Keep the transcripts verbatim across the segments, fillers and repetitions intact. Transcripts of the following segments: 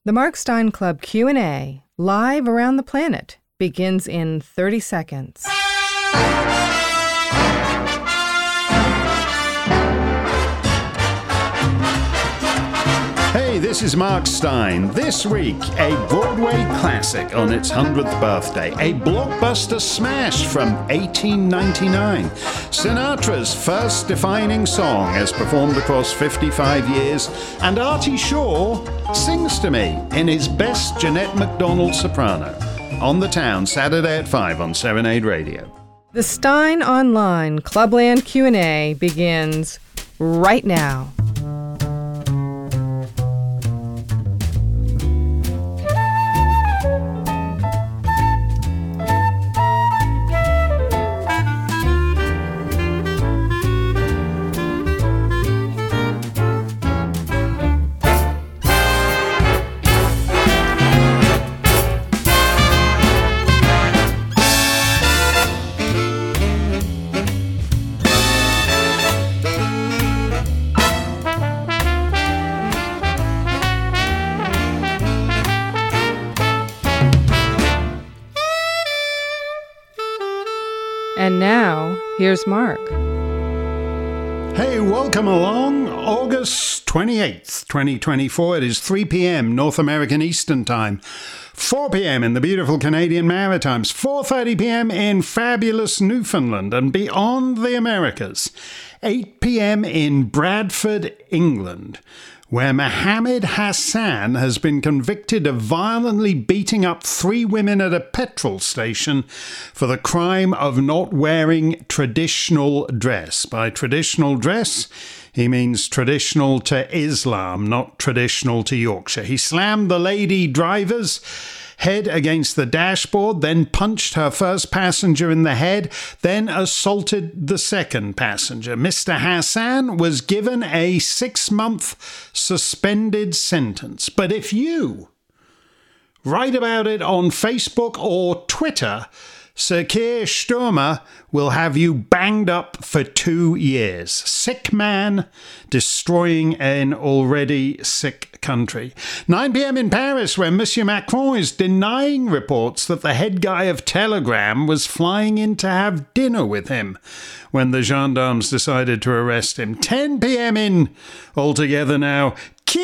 The Mark Steyn Club Q and A, live around the planet, begins in thirty seconds. Hey, this is Mark Steyn. This week, a Broadway classic on its hundredth birthday, a blockbuster smash from eighteen ninety-nine, Sinatra's first defining song as performed across fifty-five years, and Artie Shaw sings to me in his best Jeanette MacDonald soprano. On the Town, Saturday at five on Serenade Radio. The Steyn Online Clubland Q and A begins right now. And now, here's Mark. Hey, welcome along. August twenty-eighth, twenty twenty-four. It is three p.m. North American Eastern Time, four p.m. in the beautiful Canadian Maritimes, four thirty p.m. in fabulous Newfoundland and beyond the Americas, eight p.m. in Bradford, England, where Mohammed Hassan has been convicted of violently beating up three women at a petrol station for the crime of not wearing traditional dress. By traditional dress, he means traditional to Islam, not traditional to Yorkshire. He slammed the lady driver's head against the dashboard, then punched her first passenger in the head, then assaulted the second passenger. Mister Hassan was given a six-month suspended sentence. But if you write about it on Facebook or Twitter, Sir Keir Starmer will have you banged up for two years. Sick man destroying an already sick country. nine p.m. in Paris, where Monsieur Macron is denying reports that the head guy of Telegram was flying in to have dinner with him when the gendarmes decided to arrest him. ten p.m. in, altogether now,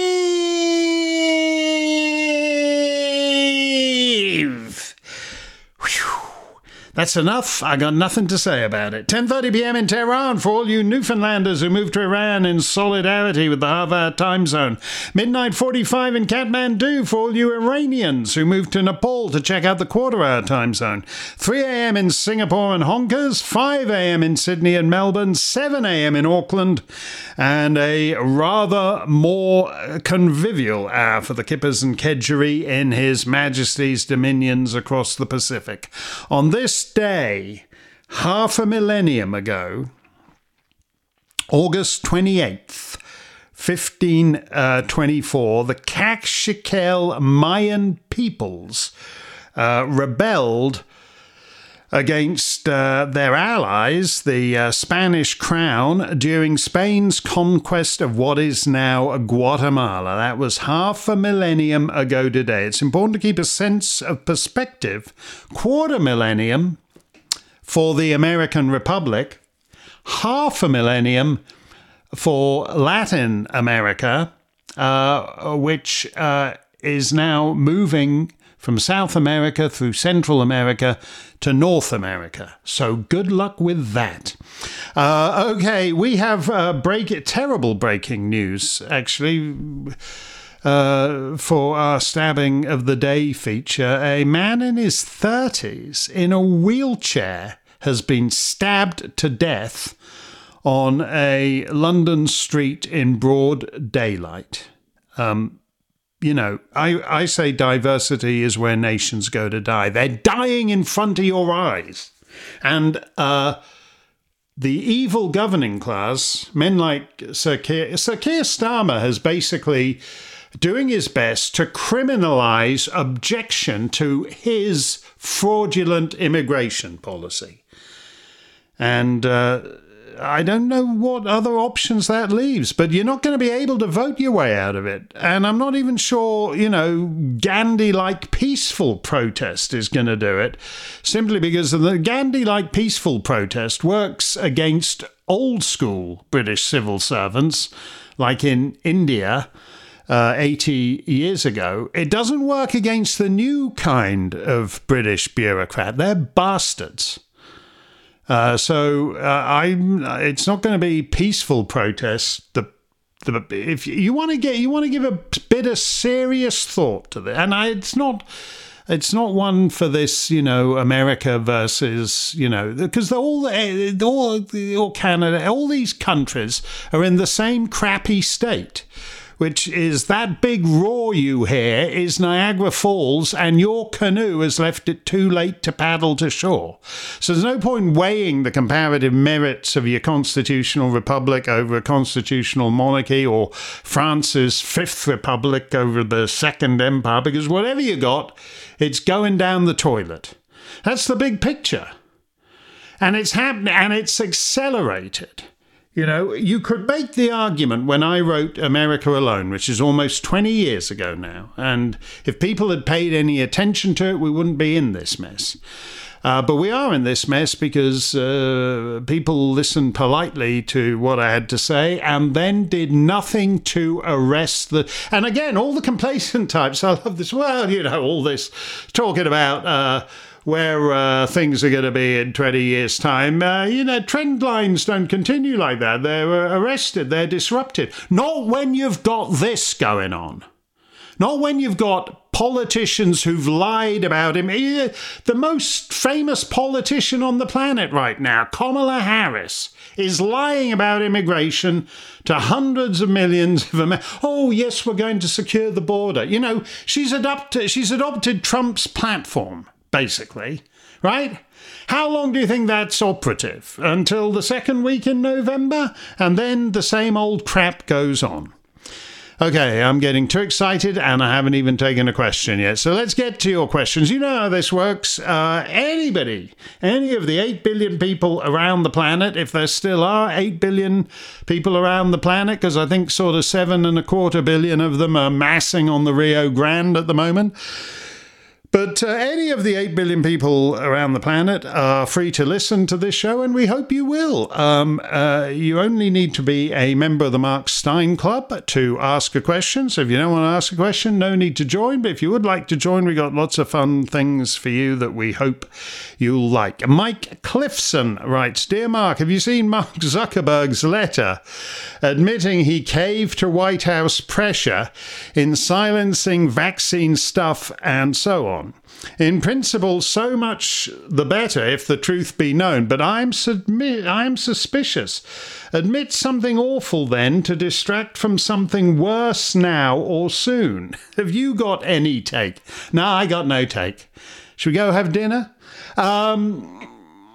Kyiv. Whew. That's enough. I got nothing to say about it. ten thirty p.m. in Tehran for all you Newfoundlanders who moved to Iran in solidarity with the half-hour time zone. midnight forty-five in Kathmandu for all you Iranians who moved to Nepal to check out the quarter-hour time zone. three a.m. in Singapore and Honkers, five a.m. in Sydney and Melbourne, seven a.m. in Auckland, and a rather more convivial hour for the Kippers and Kedgeree in His Majesty's dominions across the Pacific. On this day, half a millennium ago, August twenty-eighth, fifteen twenty-four, the Caxical Mayan peoples uh, rebelled against uh, their allies, the uh, Spanish crown, during Spain's conquest of what is now Guatemala. That was half a millennium ago today. It's important to keep a sense of perspective. Quarter millennium for the American Republic, half a millennium for Latin America, uh, which uh, is now moving from South America through Central America to North America. So good luck with that. Uh, okay, we have uh, break terrible breaking news, actually, uh, for our Stabbing of the Day feature. A man in his thirties in a wheelchair has been stabbed to death on a London street in broad daylight. Um, You know, I, I say diversity is where nations go to die. They're dying in front of your eyes. And uh, the evil governing class, men like Sir Keir, Sir Keir Starmer has basically doing his best to criminalise objection to his fraudulent immigration policy. And uh, I don't know what other options that leaves, but you're not going to be able to vote your way out of it. And I'm not even sure, you know, Gandhi-like peaceful protest is going to do it, simply because the Gandhi-like peaceful protest works against old school British civil servants, like in India uh, eighty years ago. It doesn't work against the new kind of British bureaucrat. They're bastards. Uh, so uh, I'm. It's not going to be peaceful protests. The, the if you want to get, you want to give a bit of serious thought to this, and I, it's not. It's not one for this, you know, America versus, you know, because all, all, all Canada, all these countries are in the same crappy state, which is that big roar you hear is Niagara Falls, and your canoe has left it too late to paddle to shore. So there's no point weighing the comparative merits of your constitutional republic over a constitutional monarchy, or France's Fifth Republic over the Second Empire, because whatever you got, it's going down the toilet. That's the big picture. And it's happening, and it's accelerated. You know, you could make the argument when I wrote America Alone, which is almost twenty years ago now, and if people had paid any attention to it, we wouldn't be in this mess. Uh, but we are in this mess because uh, people listened politely to what I had to say and then did nothing to arrest the... And again, all the complacent types, I love this, well, you know, all this talking about... Uh, where uh, things are going to be in twenty years' time. Uh, you know, trend lines don't continue like that. They're uh, arrested. They're disrupted. Not when you've got this going on. Not when you've got politicians who've lied about him. The most famous politician on the planet right now, Kamala Harris, is lying about immigration to hundreds of millions of Americans. Oh, yes, we're going to secure the border. You know, she's adopted, she's adopted Trump's platform. Basically, right? How long do you think that's operative? Until the second week in November? And then the same old crap goes on. Okay, I'm getting too excited and I haven't even taken a question yet. So let's get to your questions. You know how this works. Uh, anybody, any of the eight billion people around the planet, if there still are eight billion people around the planet, because I think sort of seven and a quarter billion of them are massing on the Rio Grande at the moment. But uh, any of the eight billion people around the planet are free to listen to this show, and we hope you will. Um, uh, you only need to be a member of the Mark Steyn Club to ask a question. So if you don't want to ask a question, no need to join. But if you would like to join, we got lots of fun things for you that we hope you'll like. Mike Clifson writes, Dear Mark, have you seen Mark Zuckerberg's letter admitting he caved to White House pressure in silencing vaccine stuff and so on? In principle, so much the better if the truth be known, but I'm submi- I'm suspicious. Admit something awful then to distract from something worse now or soon. Have you got any take? No, I got no take. Should we go have dinner? Um,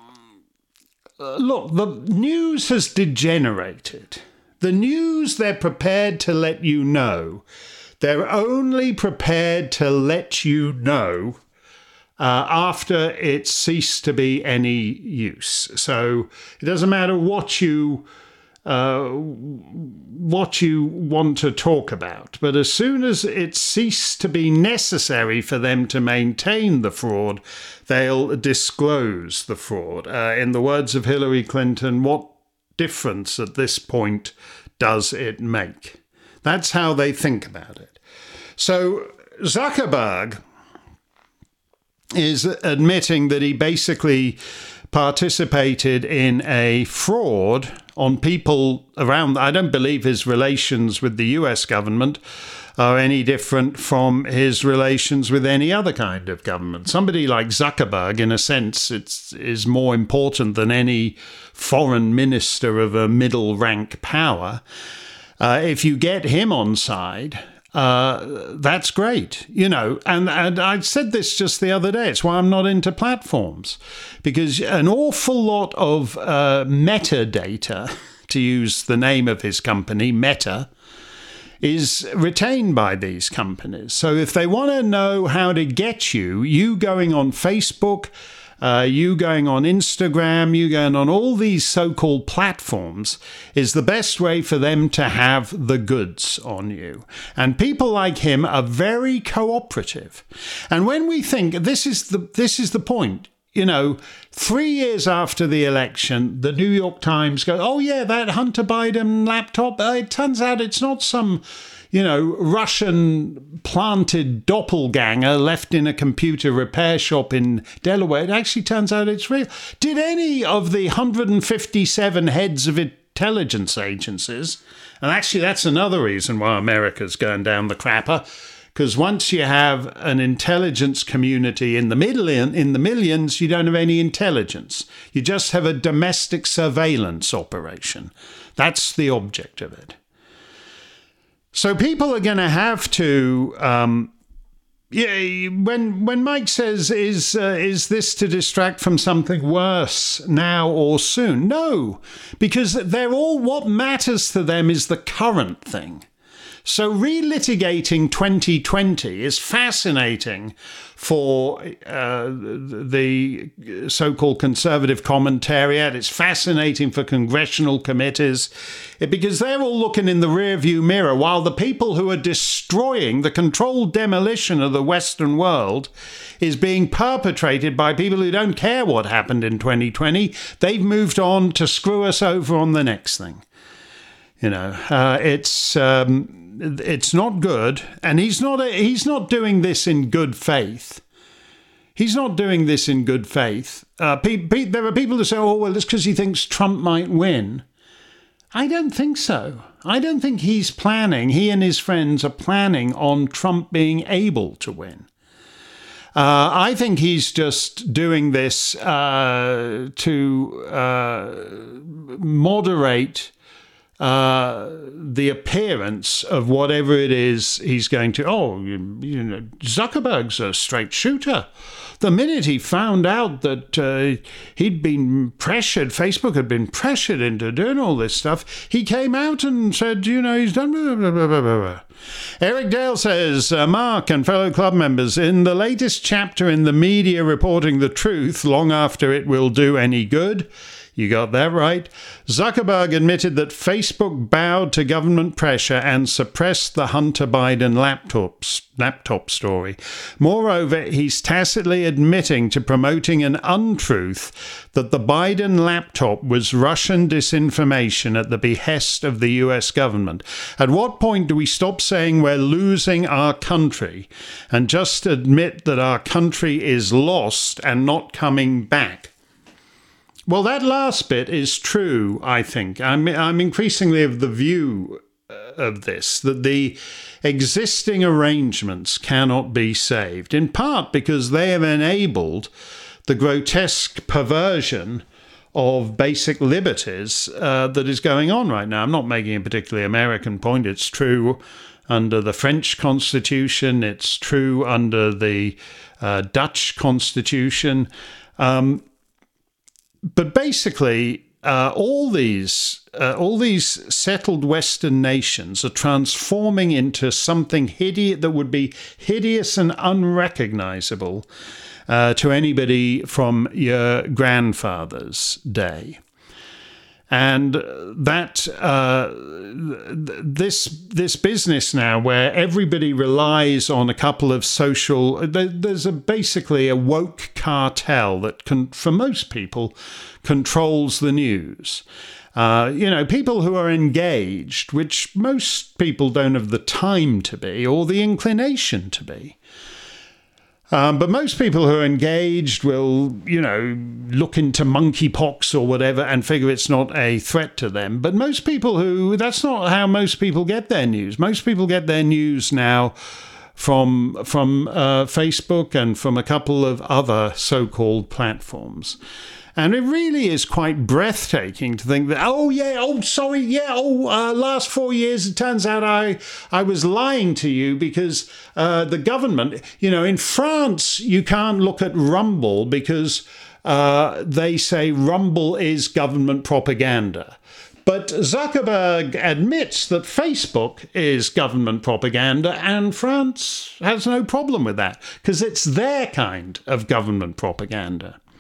look, the news has degenerated. The news they're prepared to let you know. They're only prepared to let you know uh, after it ceased to be any use. So it doesn't matter what you uh, what you want to talk about, but as soon as it ceased to be necessary for them to maintain the fraud, they'll disclose the fraud. Uh, in the words of Hillary Clinton, what difference at this point does it make? That's how they think about it. So Zuckerberg is admitting that he basically participated in a fraud on people around. I don't believe his relations with the U S government are any different from his relations with any other kind of government. Somebody like Zuckerberg, in a sense, it's, is more important than any foreign minister of a middle-rank power. Uh, if you get him on side, uh, that's great, you know. And, and I said this just the other day. It's why I'm not into platforms, because an awful lot of uh, metadata, to use the name of his company, Meta, is retained by these companies. So if they want to know how to get you, you going on Facebook, uh, you going on Instagram, you going on all these so-called platforms is the best way for them to have the goods on you. And people like him are very cooperative. And when we think this is the this is the point, you know, three years after the election, the New York Times go, oh yeah, that Hunter Biden laptop, uh, it turns out it's not some, you know, Russian planted doppelganger left in a computer repair shop in Delaware. It actually turns out it's real. Did any of the one hundred fifty-seven heads of intelligence agencies, and actually that's another reason why America's going down the crapper, because once you have an intelligence community in the middle in the millions, you don't have any intelligence. You just have a domestic surveillance operation. That's the object of it. So people are going to have to, um, yeah. When when Mike says, "Is uh, is this to distract from something worse now or soon?" No, because they're all. What matters to them is the current thing. So relitigating twenty twenty is fascinating for uh, the so-called conservative commentariat. It's fascinating for congressional committees because they're all looking in the rearview mirror while the people who are destroying the controlled demolition of the Western world is being perpetrated by people who don't care what happened in twenty twenty. They've moved on to screw us over on the next thing. You know, uh, it's... Um, It's not good, and he's not a, he's not doing this in good faith. He's not doing this in good faith. Uh, pe- pe- there are people who say, oh, well, it's because he thinks Trump might win. I don't think so. I don't think he's planning, he and his friends are planning on Trump being able to win. Uh, I think he's just doing this uh, to uh, moderate Uh, the appearance of whatever it is he's going to. Oh, you, you know, Zuckerberg's a straight shooter. The minute he found out that uh, he'd been pressured, Facebook had been pressured into doing all this stuff, he came out and said, you know, he's done. Blah, blah, blah, blah, blah. Eric Dale says, uh, Mark and fellow club members, in the latest chapter in the media reporting the truth long after it will do any good. You got that right. Zuckerberg admitted that Facebook bowed to government pressure and suppressed the Hunter Biden laptops, laptop story. Moreover, he's tacitly admitting to promoting an untruth that the Biden laptop was Russian disinformation at the behest of the U S government. At what point do we stop saying we're losing our country and just admit that our country is lost and not coming back? Well, that last bit is true, I think. I'm, I'm increasingly of the view of this, that the existing arrangements cannot be saved, in part because they have enabled the grotesque perversion of basic liberties uh, that is going on right now. I'm not making a particularly American point. It's true under the French Constitution. It's true under the uh, Dutch Constitution. Um, But basically, uh, all these uh, all these settled Western nations are transforming into something hideous that would be hideous and unrecognizable uh, to anybody from your grandfather's day. And that uh, this this business now, where everybody relies on a couple of social, there's a basically a woke cartel that can, for most people, controls the news. Uh, you know, people who are engaged, which most people don't have the time to be or the inclination to be. Um, but most people who are engaged will, you know, look into monkeypox or whatever and figure it's not a threat to them. But most people who, that's not how most people get their news. Most people get their news now from from uh, Facebook and from a couple of other so-called platforms. And it really is quite breathtaking to think that, oh, yeah, oh, sorry, yeah, oh, uh, last four years, it turns out I I was lying to you because uh, the government, you know, in France, you can't look at Rumble because uh, they say Rumble is government propaganda. But Zuckerberg admits that Facebook is government propaganda, and France has no problem with that because it's their kind of government propaganda.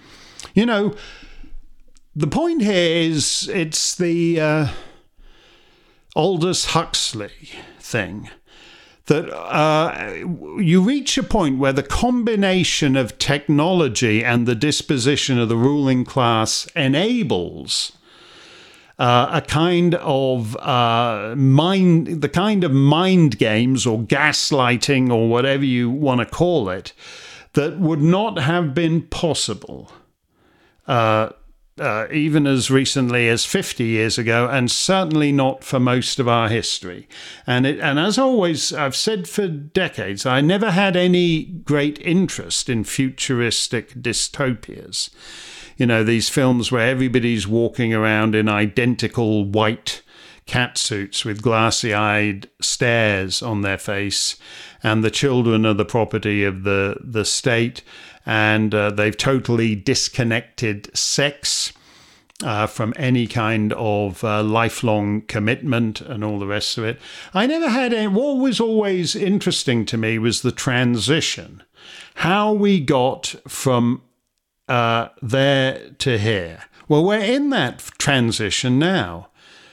You know, the point here is it's the uh, Aldous Huxley thing. That uh, you reach a point where the combination of technology and the disposition of the ruling class enables uh, a kind of uh, mind, the kind of mind games or gaslighting or whatever you want to call it, that would not have been possible uh, Uh, even as recently as fifty years ago, and certainly not for most of our history. And it, and as always, I've said for decades, I never had any great interest in futuristic dystopias. You know, these films where everybody's walking around in identical white catsuits with glassy-eyed stares on their face, and the children are the property of the, the state, and uh, they've totally disconnected sex uh, from any kind of uh, lifelong commitment and all the rest of it. I never had any. What was always interesting to me was the transition, how we got from uh, there to here. Well, we're in that transition now.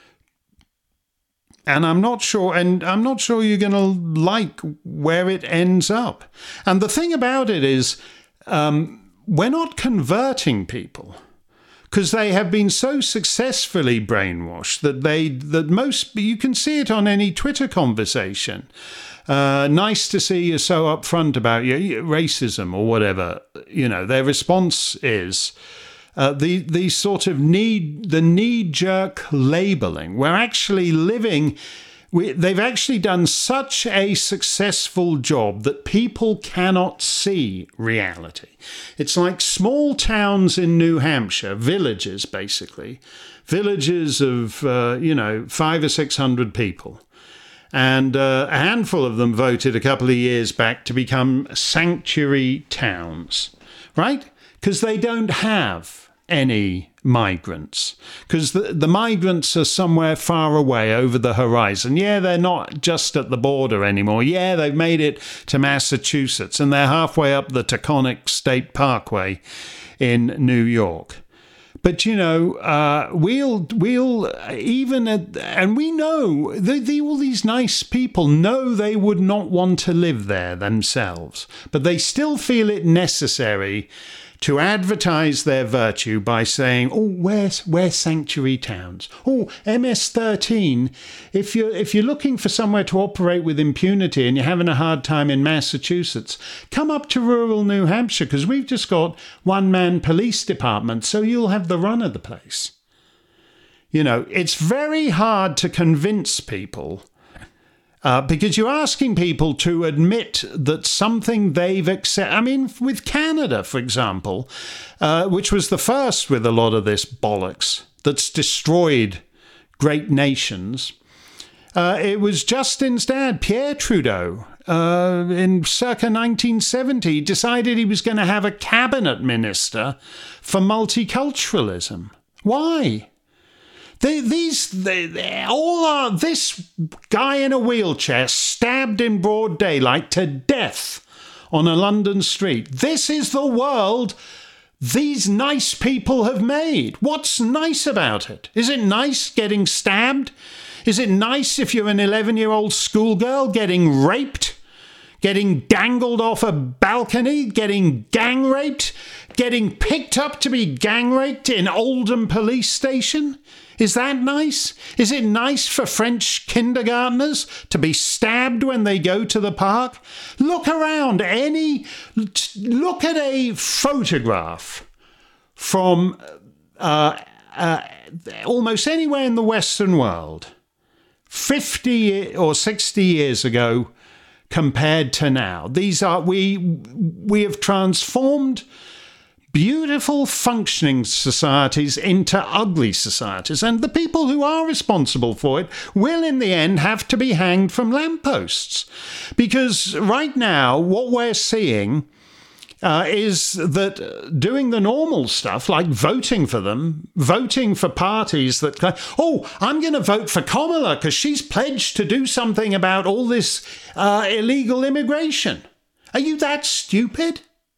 And I'm not sure, and I'm not sure you're going to like where it ends up. And the thing about it is, Um, we're not converting people because they have been so successfully brainwashed that they that most you can see it on any Twitter conversation. Uh, nice to see you're so upfront about your racism or whatever. You know, their response is uh, the the sort of need the knee jerk labeling. We're actually living. We, they've actually done such a successful job that people cannot see reality. It's like small towns in New Hampshire, villages basically, villages of, uh, you know, five or six hundred people. And uh, a handful of them voted a couple of years back to become sanctuary towns, right? Because they don't have any migrants, because the, the migrants are somewhere far away over the horizon. Yeah, they're not just at the border anymore. Yeah, they've made it to Massachusetts, and they're halfway up the Taconic State Parkway in New York. But, you know, uh, we'll, we'll even, at, and we know, the, the, all these nice people know they would not want to live there themselves, but they still feel it necessary to advertise their virtue by saying, "Oh, we're we're sanctuary towns. Oh, M S thirteen. If you're if you're looking for somewhere to operate with impunity and you're having a hard time in Massachusetts, come up to rural New Hampshire because we've just got one-man police department, so you'll have the run of the place." You know, it's very hard to convince people. Uh, because you're asking people to admit that something they've accepted. I mean, with Canada, for example, uh, which was the first with a lot of this bollocks that's destroyed great nations, uh, it was Justin's dad, Pierre Trudeau, uh, in circa nineteen seventy, decided he was going to have a cabinet minister for multiculturalism. Why? They, these, they, they all are, this guy in a wheelchair stabbed in broad daylight to death on a London street. This is the world these nice people have made. What's nice about it? Is it nice getting stabbed? Is it nice if you're an eleven-year-old schoolgirl getting raped? Getting dangled off a balcony? Getting gang raped? Getting picked up to be gang raped in Oldham Police Station? Is that nice? Is it nice for French kindergartners to be stabbed when they go to the park? Look around. Any, look at a photograph from uh, uh, almost anywhere in the Western world, fifty or sixty years ago compared to now. These are, we, we have transformed beautiful functioning societies into ugly societies, and the people who are responsible for it will in the end have to be hanged from lampposts, because right now what we're seeing uh, is that doing the normal stuff like voting for them, voting for parties that, oh, I'm going to vote for Kamala because she's pledged to do something about all this uh, illegal immigration. Are you that stupid?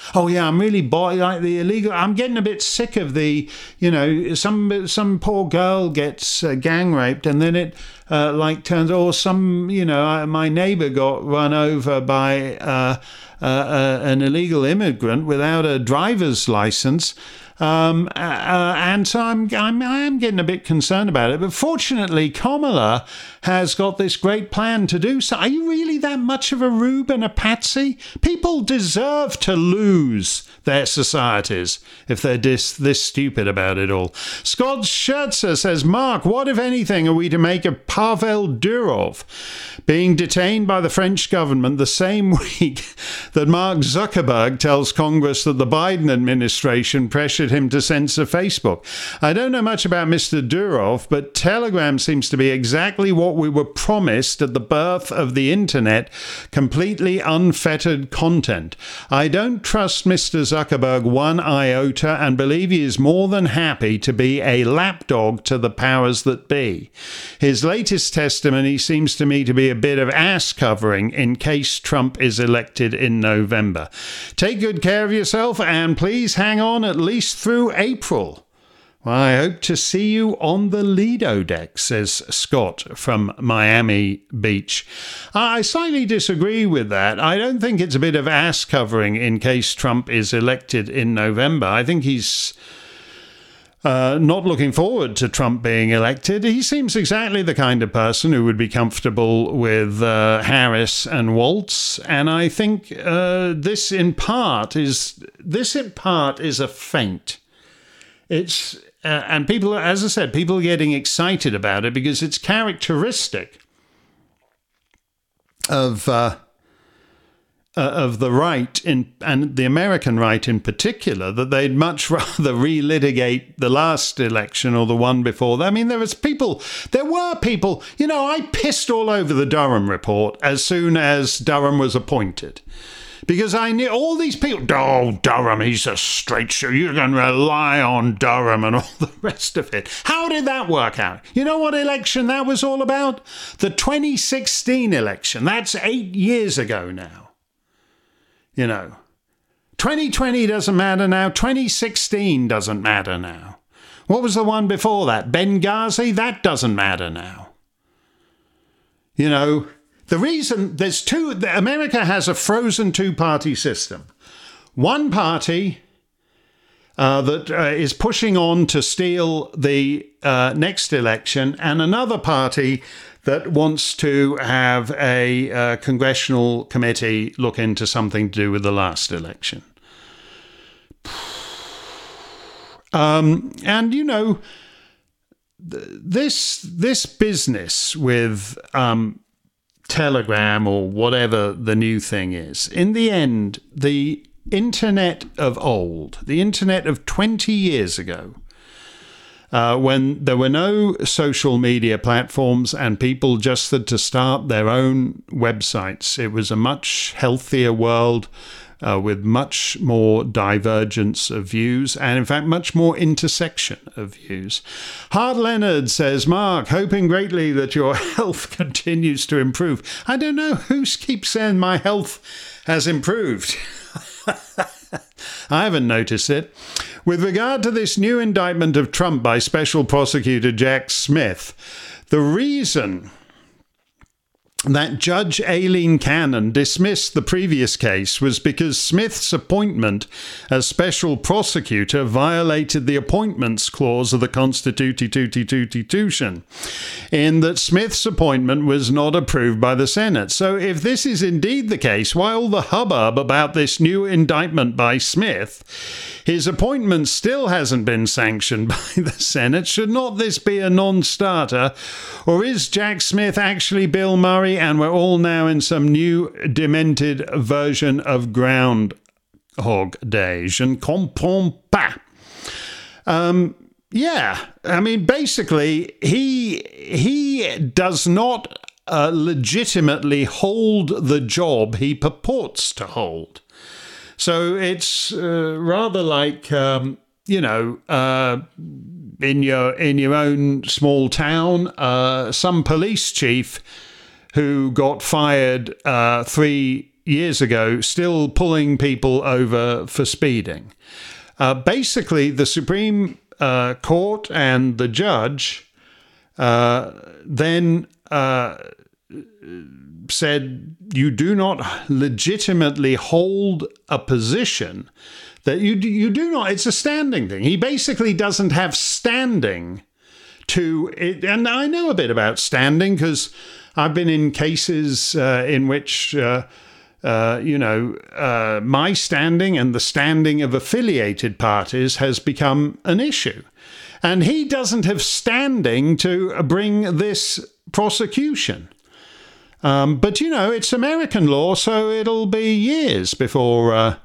Oh yeah, I'm really boy like the illegal. I'm getting a bit sick of the, you know, some some poor girl gets uh, gang raped, and then it uh, like turns, or some, you know, uh, my neighbour got run over by uh, uh, uh, an illegal immigrant without a driver's license. Um, uh, and so I'm, I'm, I am getting a bit concerned about it. But fortunately, Kamala has got this great plan to do so. Are you really that much of a rube and a patsy? People deserve to lose their societies if they're this, this stupid about it all. Scott Scherzer says, Mark, what, if anything, are we to make of Pavel Durov being detained by the French government the same week that Mark Zuckerberg tells Congress that the Biden administration pressured him to censor Facebook? I don't know much about Mister Durov, but Telegram seems to be exactly what we were promised at the birth of the internet, completely unfettered content. I don't trust Mister Zuckerberg one iota and believe he is more than happy to be a lapdog to the powers that be. His latest testimony seems to me to be a bit of ass covering in case Trump is elected in November. Take good care of yourself and please hang on at least through April. Well, I hope to see you on the Lido deck, says Scott from Miami Beach. I slightly disagree with that. I don't think it's a bit of ass covering in case Trump is elected in November. I think he's uh, not looking forward to Trump being elected. He seems exactly the kind of person who would be comfortable with uh, Harris and Waltz. And I think uh, this in part is this in part is a feint. It's Uh, and people, as I said, people are getting excited about it because it's characteristic of uh, uh, of the right in and the American right in particular that they'd much rather relitigate the last election or the one before that. I mean, there was people, there were people. You know, I pissed all over the Durham report as soon as Durham was appointed. Because I knew all these people, oh, Durham, he's a straight shooter. You can rely on Durham and all the rest of it. How did that work out? You know what election that was all about? The twenty sixteen election. That's eight years ago now. You know, twenty twenty doesn't matter now. twenty sixteen doesn't matter now. What was the one before that? Benghazi? That doesn't matter now. You know, the reason there's two, America has a frozen two-party system. One party uh, that uh, is pushing on to steal the uh, next election, and another party that wants to have a uh, congressional committee look into something to do with the last election. Um, and, you know, th- this this business with um, Telegram or whatever the new thing is, in the end, the internet of old, the internet of twenty years ago, uh, when there were no social media platforms and people just had to start their own websites, it was a much healthier world uh, with much more divergence of views and, in fact, much more intersection of views. Hart Leonard says, Mark, hoping greatly that your health continues to improve. I don't know who keeps saying my health has improved. I haven't noticed it. With regard to this new indictment of Trump by Special Prosecutor Jack Smith, the reason that Judge Aileen Cannon dismissed the previous case was because Smith's appointment as special prosecutor violated the appointments clause of the Constitution, in that Smith's appointment was not approved by the Senate. So if this is indeed the case, why all the hubbub about this new indictment by Smith? His appointment still hasn't been sanctioned by the Senate. Should not this be a non-starter? Or is Jack Smith actually Bill Murray and we're all now in some new demented version of Groundhog Day? Je ne comprends pas. Um, yeah, I mean, basically, he, he does not uh, legitimately hold the job he purports to hold. So it's uh, rather like, um, you know, uh, in your in your own small town, uh, some police chief who got fired uh, three years ago still pulling people over for speeding. Uh, basically, the Supreme uh, Court and the judge uh, then uh, said you do not legitimately hold a position that you do, you do not. It's a standing thing. He basically doesn't have standing to it. And I know a bit about standing because I've been in cases uh, in which, uh, uh, you know, uh, my standing and the standing of affiliated parties has become an issue. And he doesn't have standing to bring this prosecution. Um, but, you know, it's American law, so it'll be years before... Uh,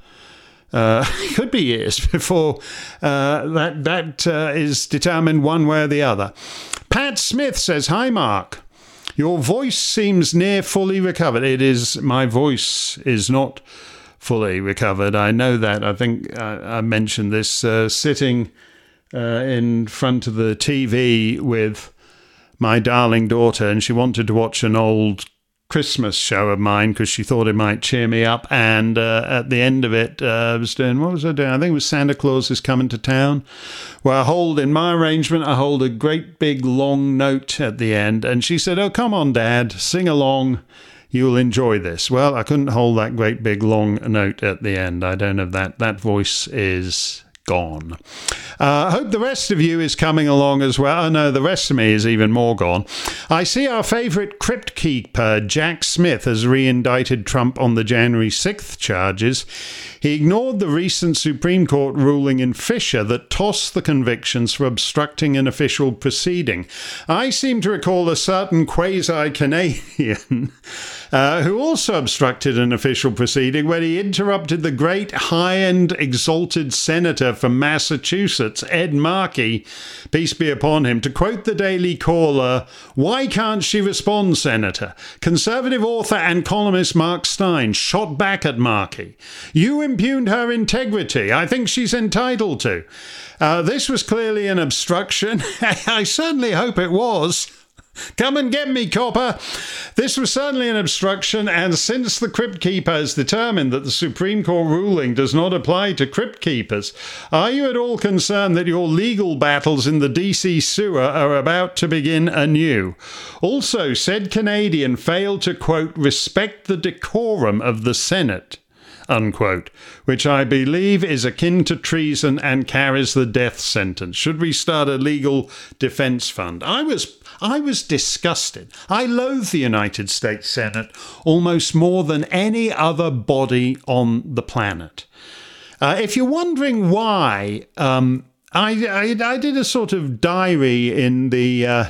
Uh, it could be years before uh, that that uh, is determined one way or the other. Pat Smith says, "Hi, Mark. Your voice seems near fully recovered." It is. My voice is not fully recovered. I know that. I think I, I mentioned this uh, sitting uh, in front of the T V with my darling daughter, and she wanted to watch an old Christmas show of mine because she thought it might cheer me up, and uh, at the end of it uh, I was doing what was I doing I think it was Santa Claus is Coming to Town, where I hold in my arrangement I hold a great big long note at the end, and she said, "Oh, come on, Dad, sing along, you'll enjoy this." Well, I couldn't hold that great big long note at the end. I don't have that that voice is gone. I uh, hope the rest of you is coming along as well. Oh no, the rest of me is even more gone. I see our favourite crypt keeper, Jack Smith, has re-indicted Trump on the January sixth charges. He ignored the recent Supreme Court ruling in Fisher that tossed the convictions for obstructing an official proceeding. I seem to recall a certain quasi-Canadian uh, who also obstructed an official proceeding when he interrupted the great high-end exalted senator from Massachusetts, Ed Markey, peace be upon him. To quote the Daily Caller, "Why can't she respond, Senator?" Conservative author and columnist Mark Steyn shot back at Markey. "You impugned her integrity. I think she's entitled to." Uh, this was clearly an obstruction. I certainly hope it was. Come and get me, copper. This was certainly an obstruction, and since the crypt keeper has determined that the Supreme Court ruling does not apply to crypt keepers, are you at all concerned that your legal battles in the D C sewer are about to begin anew? Also, said Canadian failed to, quote, "respect the decorum of the Senate," unquote, which I believe is akin to treason and carries the death sentence. Should we start a legal defense fund? I was I was disgusted. I loathe the United States Senate almost more than any other body on the planet. Uh, if you're wondering why, um, I, I, I did a sort of diary in the uh,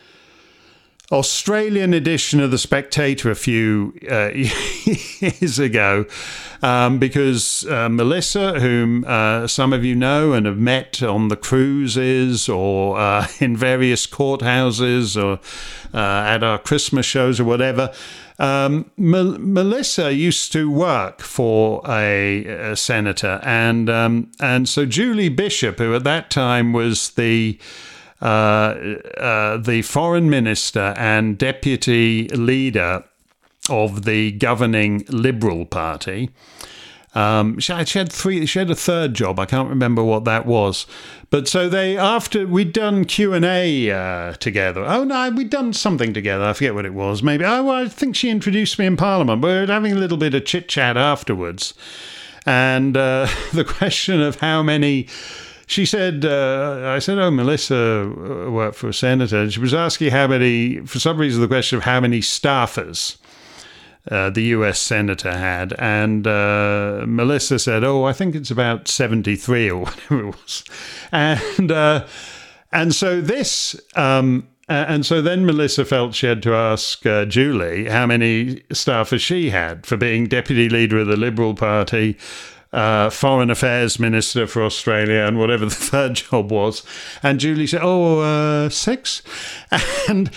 Australian edition of The Spectator a few uh, years ago, um, because uh, Melissa, whom uh, some of you know and have met on the cruises or uh, in various courthouses or uh, at our Christmas shows or whatever, um, Mel- Melissa used to work for a, a senator, and um, and so Julie Bishop, who at that time was the Uh, uh, the foreign minister and deputy leader of the governing Liberal Party. Um, she, she had three. She had a third job. I can't remember what that was. But so they, after we'd done Q and A uh, together. Oh no, we'd done something together. I forget what it was. Maybe. Oh, I think she introduced me in Parliament. We were having a little bit of chit chat afterwards, and uh, the question of how many. She said, uh, I said, "Oh, Melissa worked for a senator." And she was asking how many, for some reason, the question of how many staffers uh, the U S senator had. And uh, Melissa said, "Oh, I think it's about seventy-three or whatever it was." And uh, and so this, um, and so then Melissa felt she had to ask uh, Julie how many staffers she had for being deputy leader of the Liberal Party, Uh, foreign affairs minister for Australia, and whatever the third job was. And Julie said, "Oh, uh, six." And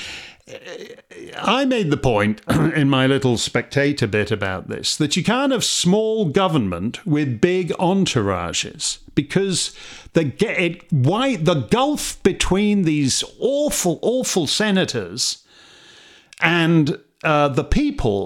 I made the point in my little Spectator bit about this, that you can't have small government with big entourages, because the it, why the gulf between these awful, awful senators and uh, the people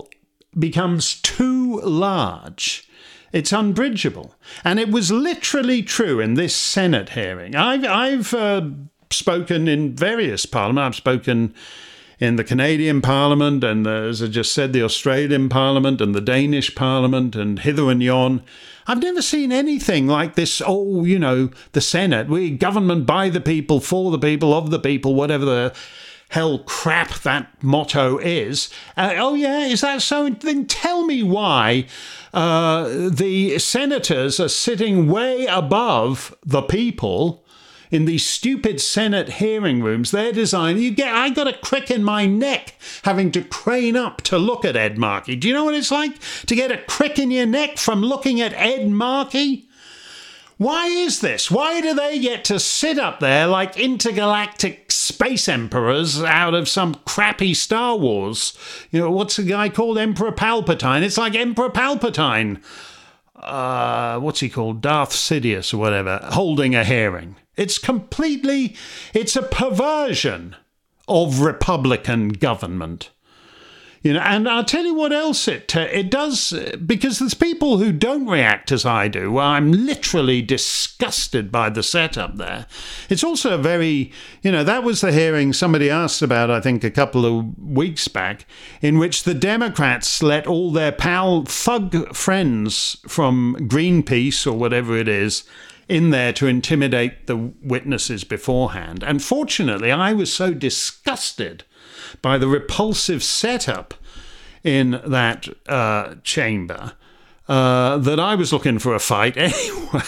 becomes too large, it's unbridgeable. And it was literally true in this Senate hearing. I've, I've uh, spoken in various parliaments. I've spoken in the Canadian Parliament and, uh, as I just said, the Australian Parliament and the Danish Parliament and hither and yon. I've never seen anything like this. Oh, you know, the Senate, we government by the people, for the people, of the people, whatever the hell crap that motto is. Uh, oh, yeah, is that so? Then tell me why uh, the senators are sitting way above the people in these stupid Senate hearing rooms. They're designed, you get, I got a crick in my neck having to crane up to look at Ed Markey. Do you know what it's like to get a crick in your neck from looking at Ed Markey? Why is this? Why do they get to sit up there like intergalactic space emperors out of some crappy Star Wars? You know, what's the guy called? Emperor Palpatine. It's like Emperor Palpatine. Uh, what's he called? Darth Sidious or whatever, holding a hearing. It's completely, it's a perversion of Republican government. You know, and I'll tell you what else it uh, it does, because there's people who don't react as I do. Well, I'm literally disgusted by the setup there. It's also a very, you know, that was the hearing somebody asked about, I think, a couple of weeks back, in which the Democrats let all their pal thug friends from Greenpeace or whatever it is in there to intimidate the witnesses beforehand. And fortunately, I was so disgusted by the repulsive setup in that uh, chamber uh, that I was looking for a fight anyway.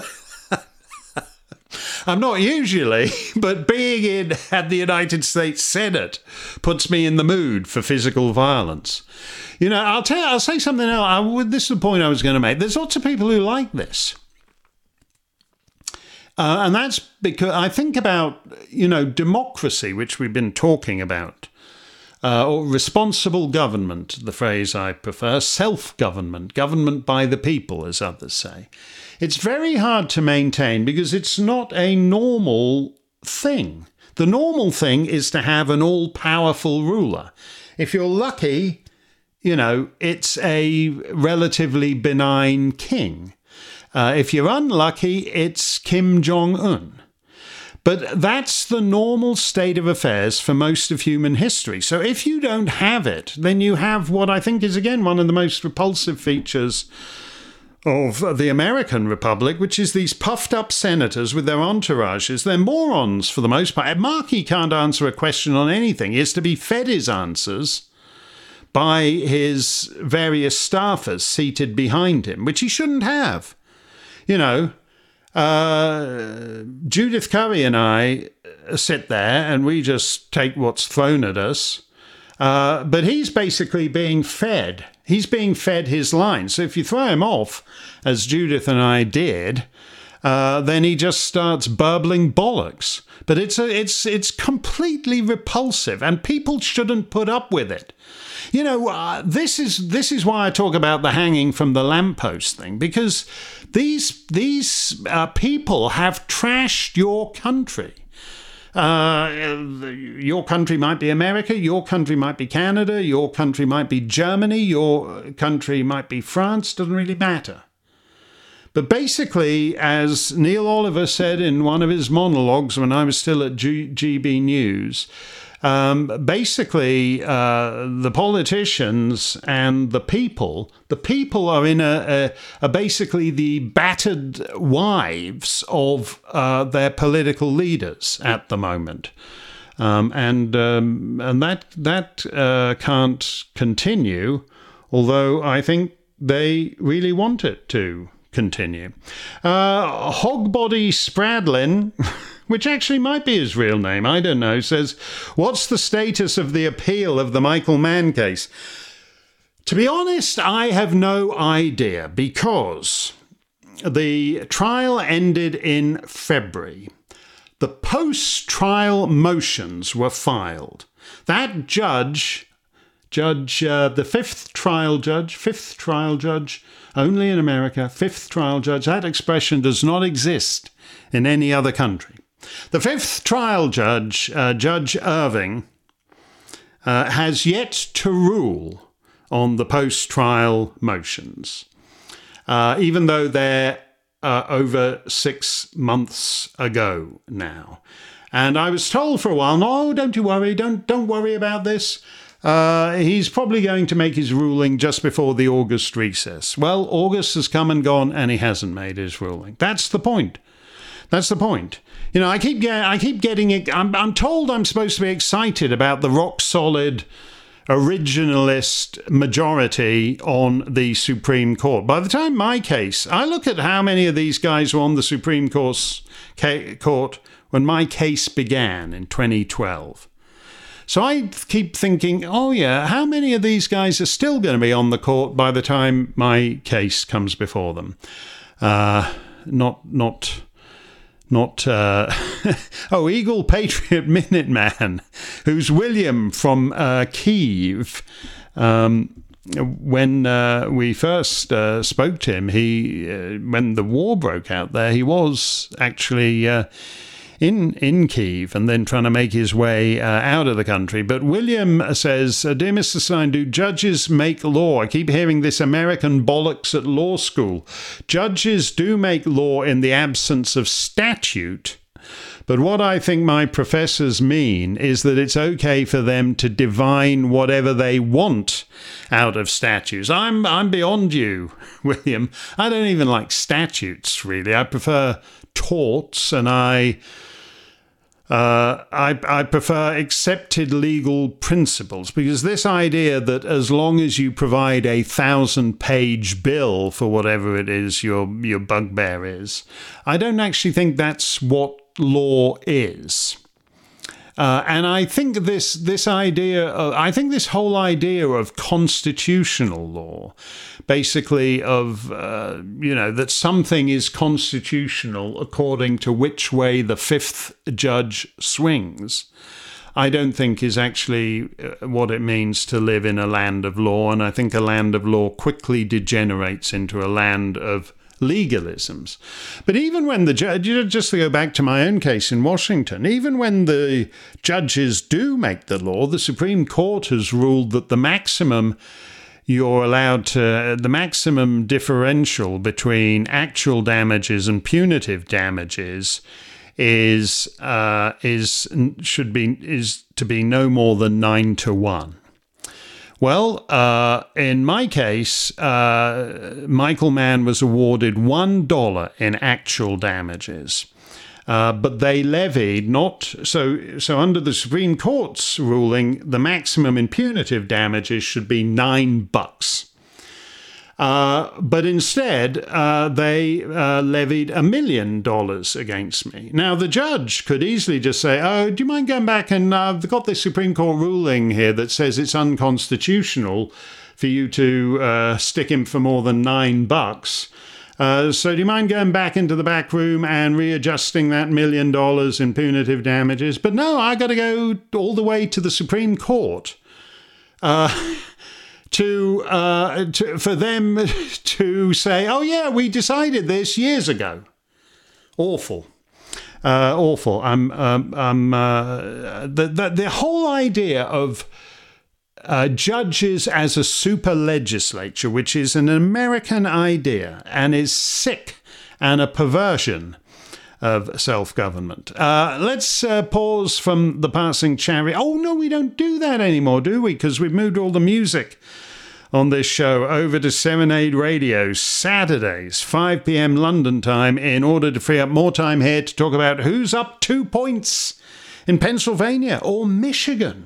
I'm not usually, but being in at the United States Senate puts me in the mood for physical violence. You know, I'll tell you, I'll say something else. I, this is the point I was going to make. There's lots of people who like this. Uh, and that's because I think about, you know, democracy, which we've been talking about, uh, or responsible government, the phrase I prefer, self-government, government by the people, as others say. It's very hard to maintain because it's not a normal thing. The normal thing is to have an all-powerful ruler. If you're lucky, you know, it's a relatively benign king. Uh, if you're unlucky, it's Kim Jong-un. But that's the normal state of affairs for most of human history. So if you don't have it, then you have what I think is, again, one of the most repulsive features of the American Republic, which is these puffed-up senators with their entourages. They're morons for the most part. Markey can't answer a question on anything. He has to be fed his answers by his various staffers seated behind him, which he shouldn't have. You know, uh, Judith Curry and I sit there and we just take what's thrown at us. Uh, but he's basically being fed. He's being fed his lines. So if you throw him off, as Judith and I did, uh, then he just starts burbling bollocks. But it's a, it's it's completely repulsive, and people shouldn't put up with it. You know, uh, this is this is why I talk about the hanging from the lamppost thing, because these these uh, people have trashed your country. Uh, your country might be America, your country might be Canada, your country might be Germany, your country might be France, doesn't really matter. But basically, as Neil Oliver said in one of his monologues when I was still at G- GB News, um, basically uh, the politicians and the people, the people are in a, a, a basically the battered wives of uh, their political leaders at the moment. Um, and um, and that, that uh, can't continue, although I think they really want it to continue. Uh, Hogbody Spradlin, which actually might be his real name, I don't know, says, what's the status of the appeal of the Michael Mann case? To be honest, I have no idea, because the trial ended in February. The post-trial motions were filed. That judge, judge, uh, the fifth trial judge, fifth trial judge, only in America, fifth trial judge, that expression does not exist in any other country. The fifth trial judge, uh, Judge Irving, uh, has yet to rule on the post-trial motions, uh, even though they're uh, over six months ago now. And I was told for a while, no, don't you worry, don't don't worry about this. Uh, he's probably going to make his ruling just before the August recess. Well, August has come and gone, and he hasn't made his ruling. That's the point. That's the point. You know, I keep get, I keep getting it. I'm, I'm told I'm supposed to be excited about the rock solid originalist majority on the Supreme Court. By the time my case, I look at how many of these guys were on the Supreme Court when my case began in twenty twelve. So I keep thinking, oh yeah, how many of these guys are still going to be on the court by the time my case comes before them? Uh, not, not, not, uh, oh, Eagle Patriot Minuteman, who's William from uh, Kyiv. Um, when uh, we first uh, spoke to him, he, uh, when the war broke out there, he was actually uh, in in Kyiv and then trying to make his way uh, out of the country. But William says, dear Mister Stein, do judges make law? I keep hearing this American bollocks at law school. Judges do make law in the absence of statute. But what I think my professors mean is that it's okay for them to divine whatever they want out of statutes. I'm I'm beyond you, William. I don't even like statutes, really. I prefer torts, and I uh, I, I prefer accepted legal principles, because this idea that as long as you provide a thousand-page bill for whatever it is your your bugbear is, I don't actually think that's what law is. Uh, and I think this this idea, of, I think this whole idea of constitutional law, basically of, uh, you know, that something is constitutional according to which way the fifth judge swings, I don't think is actually what it means to live in a land of law. And I think a land of law quickly degenerates into a land of legalisms. But even when the judge, just to go back to my own case in Washington, even when the judges do make the law, the Supreme Court has ruled that the maximum you're allowed to, the maximum differential between actual damages and punitive damages is uh, is should be is to be no more than nine to one. Well, uh, in my case, uh, Michael Mann was awarded one dollar in actual damages, uh, but they levied not so. So under the Supreme Court's ruling, the maximum in punitive damages should be nine bucks. Uh, but instead, uh, they uh, levied a million dollars against me. Now, the judge could easily just say, oh, do you mind going back and uh, I've got this Supreme Court ruling here that says it's unconstitutional for you to uh, stick him for more than nine bucks. Uh, so do you mind going back into the back room and readjusting that million dollars in punitive damages? But no, I got to go all the way to the Supreme Court. Uh To, uh, to for them to say, oh yeah, we decided this years ago. Awful, uh, awful. I'm, um, I'm uh, the, the the whole idea of uh, judges as a super legislature, which is an American idea and is sick and a perversion of self-government. Uh, let's uh, pause from the passing chariot. Oh, no, we don't do that anymore, do we? Because we've moved all the music on this show over to Serenade Radio, Saturdays, five p.m. London time, in order to free up more time here to talk about who's up two points in Pennsylvania or Michigan.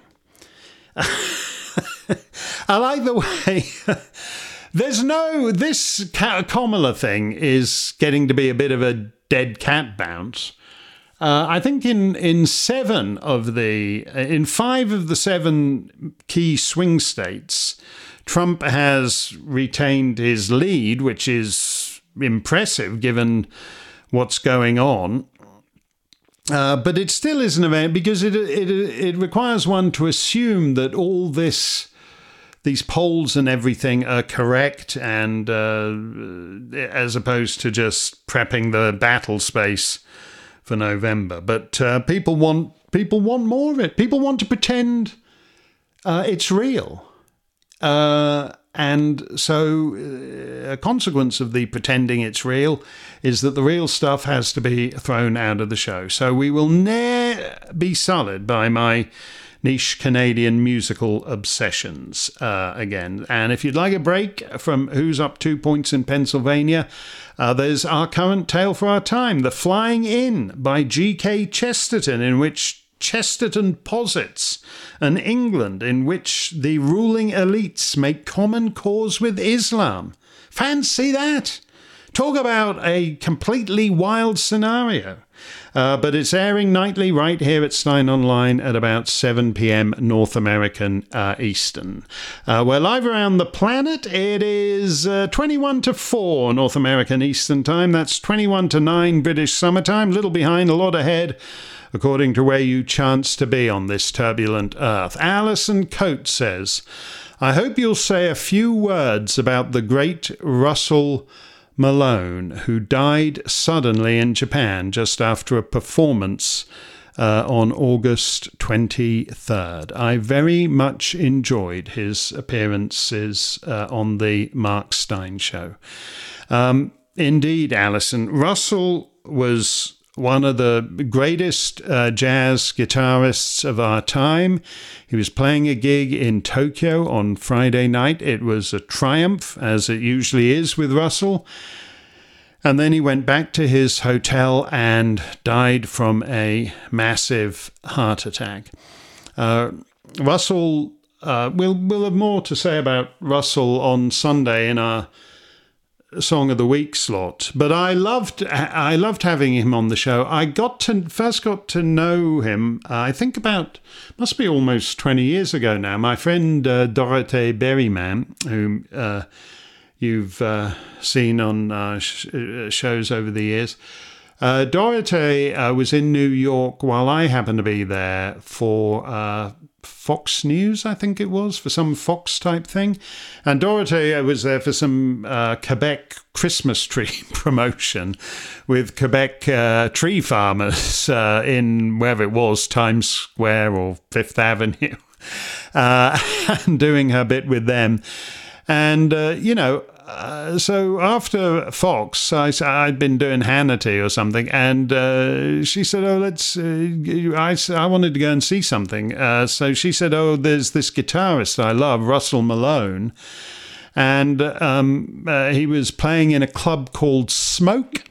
I like the way... There's no... This Kamala thing is getting to be a bit of a dead cat bounce. Uh, I think in, in seven of the, in five of the seven key swing states, Trump has retained his lead, which is impressive given what's going on. Uh, but it still isn't event because it, it it requires one to assume that all this, these polls and everything are correct, and uh, as opposed to just prepping the battle space for November. But uh, people want people want more of it. People want to pretend uh, it's real. Uh, and so uh, a consequence of the pretending it's real is that the real stuff has to be thrown out of the show. So we will ne'er be sullied by my niche Canadian musical obsessions uh, again. And if you'd like a break from Who's Up Two Points in Pennsylvania, uh, there's Our Current Tale for Our Time, The Flying In by G K Chesterton, in which Chesterton posits an England in which the ruling elites make common cause with Islam. Fancy that! Talk about a completely wild scenario. Uh, but it's airing nightly right here at Stein Online at about seven p.m. North American uh, Eastern. Uh, we're live around the planet. It is uh, twenty-one to four North American Eastern Time. That's twenty-one to nine British Summer Time. Little behind, a lot ahead, according to where you chance to be on this turbulent earth. Alison Coates says, I hope you'll say a few words about the great Russell Malone, who died suddenly in Japan just after a performance uh, on August twenty-third. I very much enjoyed his appearances uh, on the Mark Steyn Show. Um, indeed, Alison, Russell was one of the greatest uh, jazz guitarists of our time. He was playing a gig in Tokyo on Friday night. It was a triumph, as it usually is with Russell. And then he went back to his hotel and died from a massive heart attack. Uh, Russell, uh, we'll, we'll have more to say about Russell on Sunday in our Song of the Week slot, but I loved I loved having him on the show. I got to first got to know him, uh, I think about must be almost twenty years ago now. My friend uh, Dorothée Berryman, who uh, you've uh, seen on uh, sh- shows over the years. Uh, Dorothée uh, was in New York while I happened to be there for uh, Fox News, I think it was, for some Fox type thing. And Dorothée was there for some uh, Quebec Christmas tree promotion with Quebec uh, tree farmers uh, in wherever it was, Times Square or Fifth Avenue, uh, and doing her bit with them. And, uh, you know, Uh, so after Fox, I, I'd been doing Hannity or something, and uh, she said, oh, let's, uh, I, I wanted to go and see something. Uh, so she said, oh, there's this guitarist I love, Russell Malone, and um, uh, he was playing in a club called Smoke,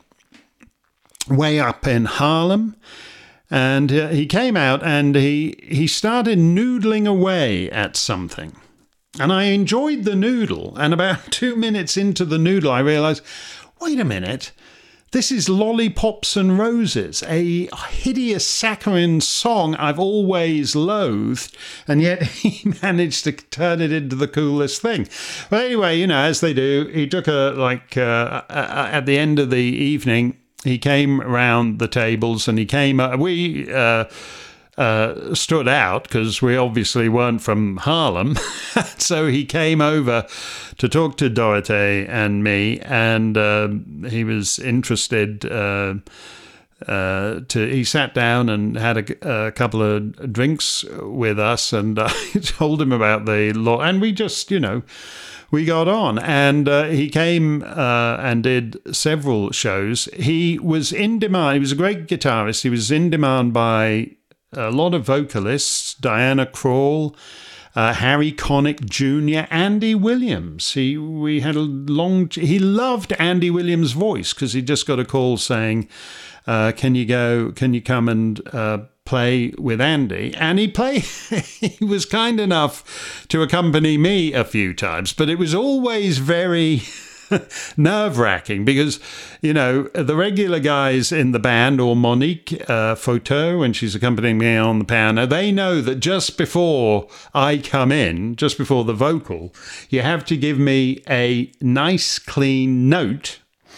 way up in Harlem. And uh, he came out and he, he started noodling away at something. And I enjoyed the noodle, and about two minutes into the noodle, I realised, wait a minute, this is Lollipops and Roses, a hideous saccharine song I've always loathed, and yet he managed to turn it into the coolest thing. But anyway, you know, as they do, he took a, like, uh, at the end of the evening, he came round the tables, and he came, uh, we... Uh, Uh, stood out because we obviously weren't from Harlem. So he came over to talk to Dorothée and me, and uh, he was interested uh, uh, to he sat down and had a, a couple of drinks with us, and I told him about the law, and we just, you know, we got on, and uh, he came uh, and did several shows. He was in demand. He was a great guitarist. He was in demand by a lot of vocalists, Diana Krall, uh, Harry Connick Junior, Andy Williams. He we had a long. He loved Andy Williams' voice because he just got a call saying, uh, "Can you go? Can you come and uh, play with Andy?" And he played. He was kind enough to accompany me a few times, but it was always very nerve-wracking because, you know, the regular guys in the band, or Monique uh, Fauteux, when she's accompanying me on the piano, they know that just before I come in, just before the vocal, you have to give me a nice, clean note.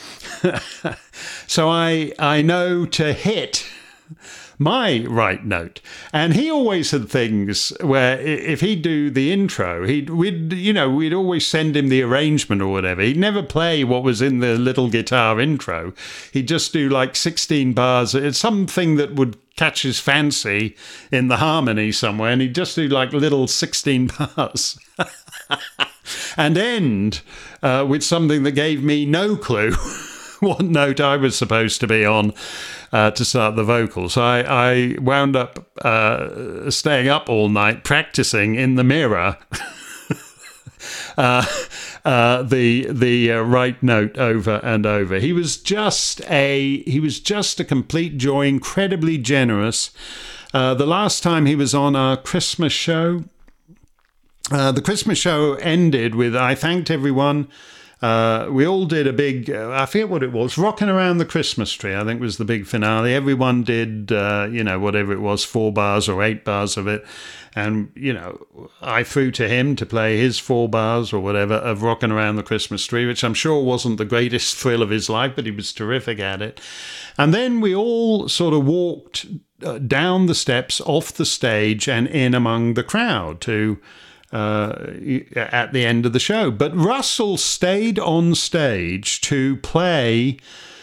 So I I know to hit my right note. And he always had things where if he'd do the intro, he'd we'd you know we'd always send him the arrangement or whatever. He'd never play what was in the little guitar intro. He'd just do like sixteen bars. It's something that would catch his fancy in the harmony somewhere, and he'd just do like little sixteen bars. and end uh, with something that gave me no clue what note I was supposed to be on uh, to start the vocals. I, I wound up uh, staying up all night practicing in the mirror uh, uh, the the uh, right note over and over. He was just a he was just a complete joy, incredibly generous. Uh, the last time he was on our Christmas show, uh, the Christmas show ended with I thanked everyone. Uh, we all did a big, uh, I forget what it was, Rocking Around the Christmas Tree, I think was the big finale. Everyone did, uh, you know, whatever it was, four bars or eight bars of it. And, you know, I threw to him to play his four bars or whatever of Rocking Around the Christmas Tree, which I'm sure wasn't the greatest thrill of his life, but he was terrific at it. And then we all sort of walked uh, down the steps, off the stage and in among the crowd to... Uh, at the end of the show. But Russell stayed on stage to play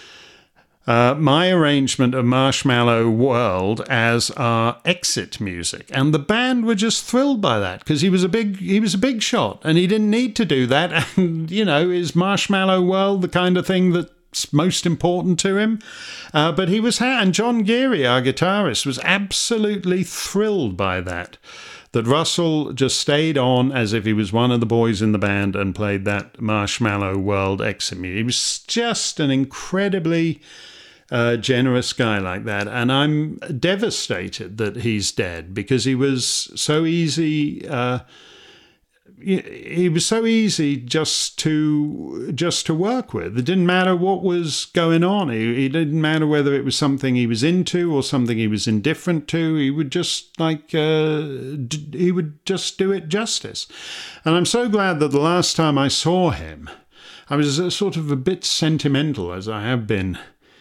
uh, my arrangement of Marshmallow World as our exit music. And the band were just thrilled by that because he was a big he was a big shot and he didn't need to do that. And, you know, is Marshmallow World the kind of thing that's most important to him? Uh, but he was, ha- and John Geary, our guitarist, was absolutely thrilled by that. That Russell just stayed on as if he was one of the boys in the band and played that Marshmallow World exit music. He was just an incredibly uh, generous guy like that. And I'm devastated that he's dead because he was so easy... Uh, he was so easy just to just to work with. It didn't matter what was going on. It didn't matter whether it was something he was into or something he was indifferent to. He would just like uh, he would just do it justice. And I'm so glad that the last time I saw him, I was sort of a bit sentimental, as I have been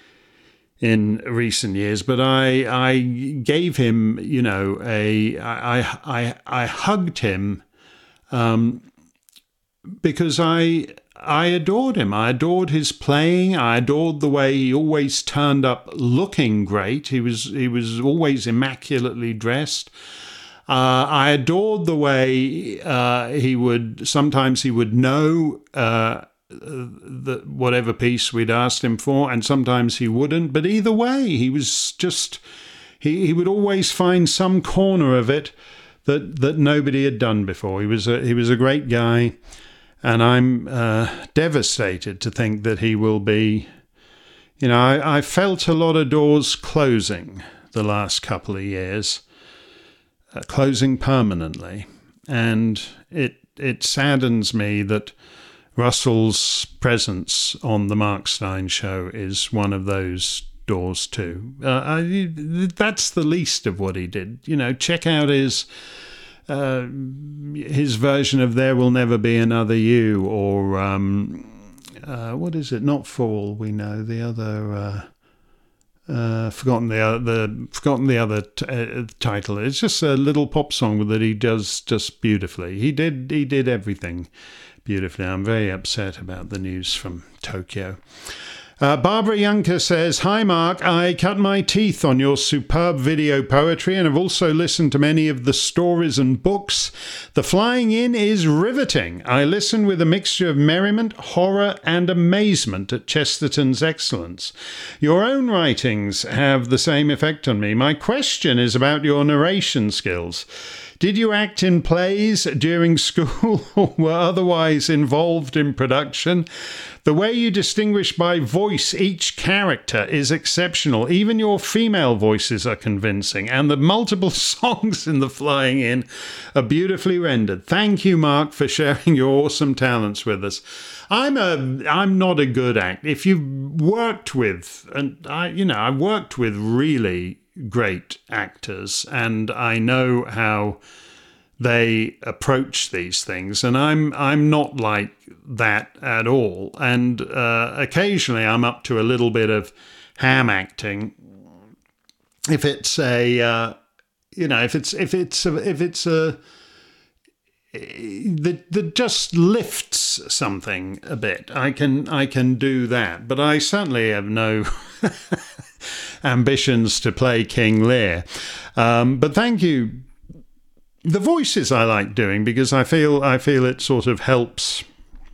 in recent years, but I I gave him, you know, a I I I hugged him. Um, because I I adored him. I adored his playing. I adored the way he always turned up looking great. He was he was always immaculately dressed. Uh, I adored the way uh, he would sometimes he would know uh, the whatever piece we'd asked him for, and sometimes he wouldn't. But either way, he was just he he would always find some corner of it that that nobody had done before. He was a, he was a great guy, and I'm uh, devastated to think that he will be, you know, I, I felt a lot of doors closing the last couple of years, uh, closing permanently, and it it saddens me that Russell's presence on the Mark Steyn show is one of those doors too. Uh, I, that's the least of what he did. You know, check out his uh, his version of "There Will Never Be Another You," or um, uh, what is it? Not "For All We Know." The other, uh, uh, forgotten the other, forgotten the other t- uh, title. It's just a little pop song that he does just beautifully. He did he did everything beautifully. I'm very upset about the news from Tokyo. Uh, Barbara Juncker says, "Hi Mark, I cut my teeth on your superb video poetry and have also listened to many of the stories and books. The Flying In is riveting. I listen with a mixture of merriment, horror and amazement at Chesterton's excellence. Your own writings have the same effect on me. My question is about your narration skills. Did you act in plays during school or were otherwise involved in production? The way you distinguish by voice each character is exceptional. Even your female voices are convincing, and the multiple songs in The Flying In are beautifully rendered. Thank you, Mark, for sharing your awesome talents with us." I'm a I'm not a good actor. If you've worked with, and I you know I've worked with really great actors, and I know how they approach these things, and I'm I'm not like that at all. And uh, occasionally I'm up to a little bit of ham acting. If it's a uh, you know if it's if it's a, if it's a that that just lifts something a bit, I can I can do that. But I certainly have no ambitions to play King Lear. Um, but thank you the voices I like doing because I feel I feel it sort of helps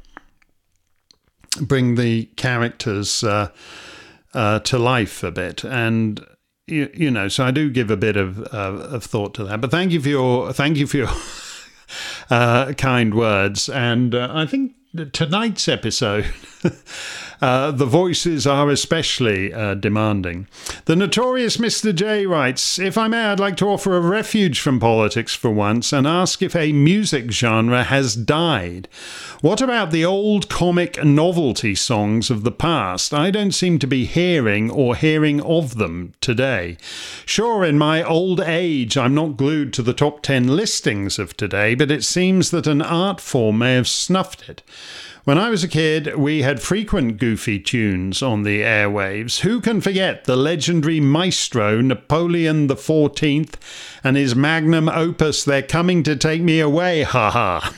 bring the characters uh, uh, to life a bit, and you, you know, so I do give a bit of uh, of thought to that. But thank you for your thank you for your uh, kind words, and uh, I think tonight's episode, uh, the voices are especially uh, demanding. The Notorious Mister J writes, if I may, I'd like to offer a refuge from politics for once and ask if a music genre has died. What about the old comic novelty songs of the past? I don't seem to be hearing or hearing of them today. Sure, in my old age, I'm not glued to the top ten listings of today, but it seems that an art form may have snuffed it. When I was a kid, we had frequent goofy tunes on the airwaves. Who can forget the legendary maestro Napoleon the fourteenth and his magnum opus, They're Coming to Take Me Away, ha ha.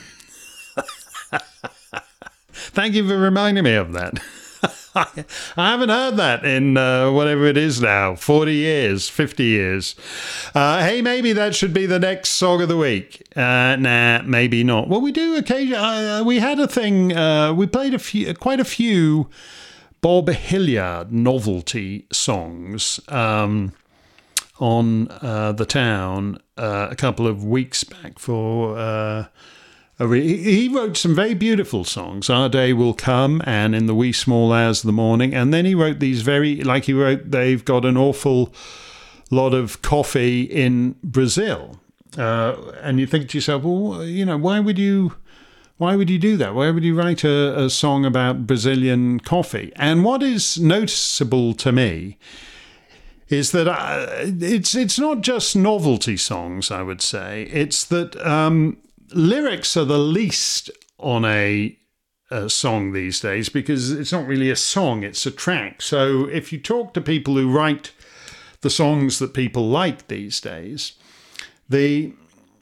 Thank you for reminding me of that. I haven't heard that in uh, whatever it is now, forty years, fifty years. Uh, hey, maybe that should be the next song of the week. Uh, nah, maybe not. Well, we do occasionally. Uh, we had a thing. Uh, we played a few, quite a few Bob Hilliard novelty songs um, on uh, the town uh, a couple of weeks back for. Uh, He wrote some very beautiful songs, Our Day Will Come and In the Wee Small Hours of the Morning. And then he wrote these very, like he wrote, they've got an awful lot of coffee in Brazil. Uh, and you think to yourself, well, you know, why would you, why would you do that? Why would you write a, a song about Brazilian coffee? And what is noticeable to me is that uh, it's, it's not just novelty songs, I would say. It's that... Um, lyrics are the least on a, a song these days because it's not really a song, it's a track. So if you talk to people who write the songs that people like these days, the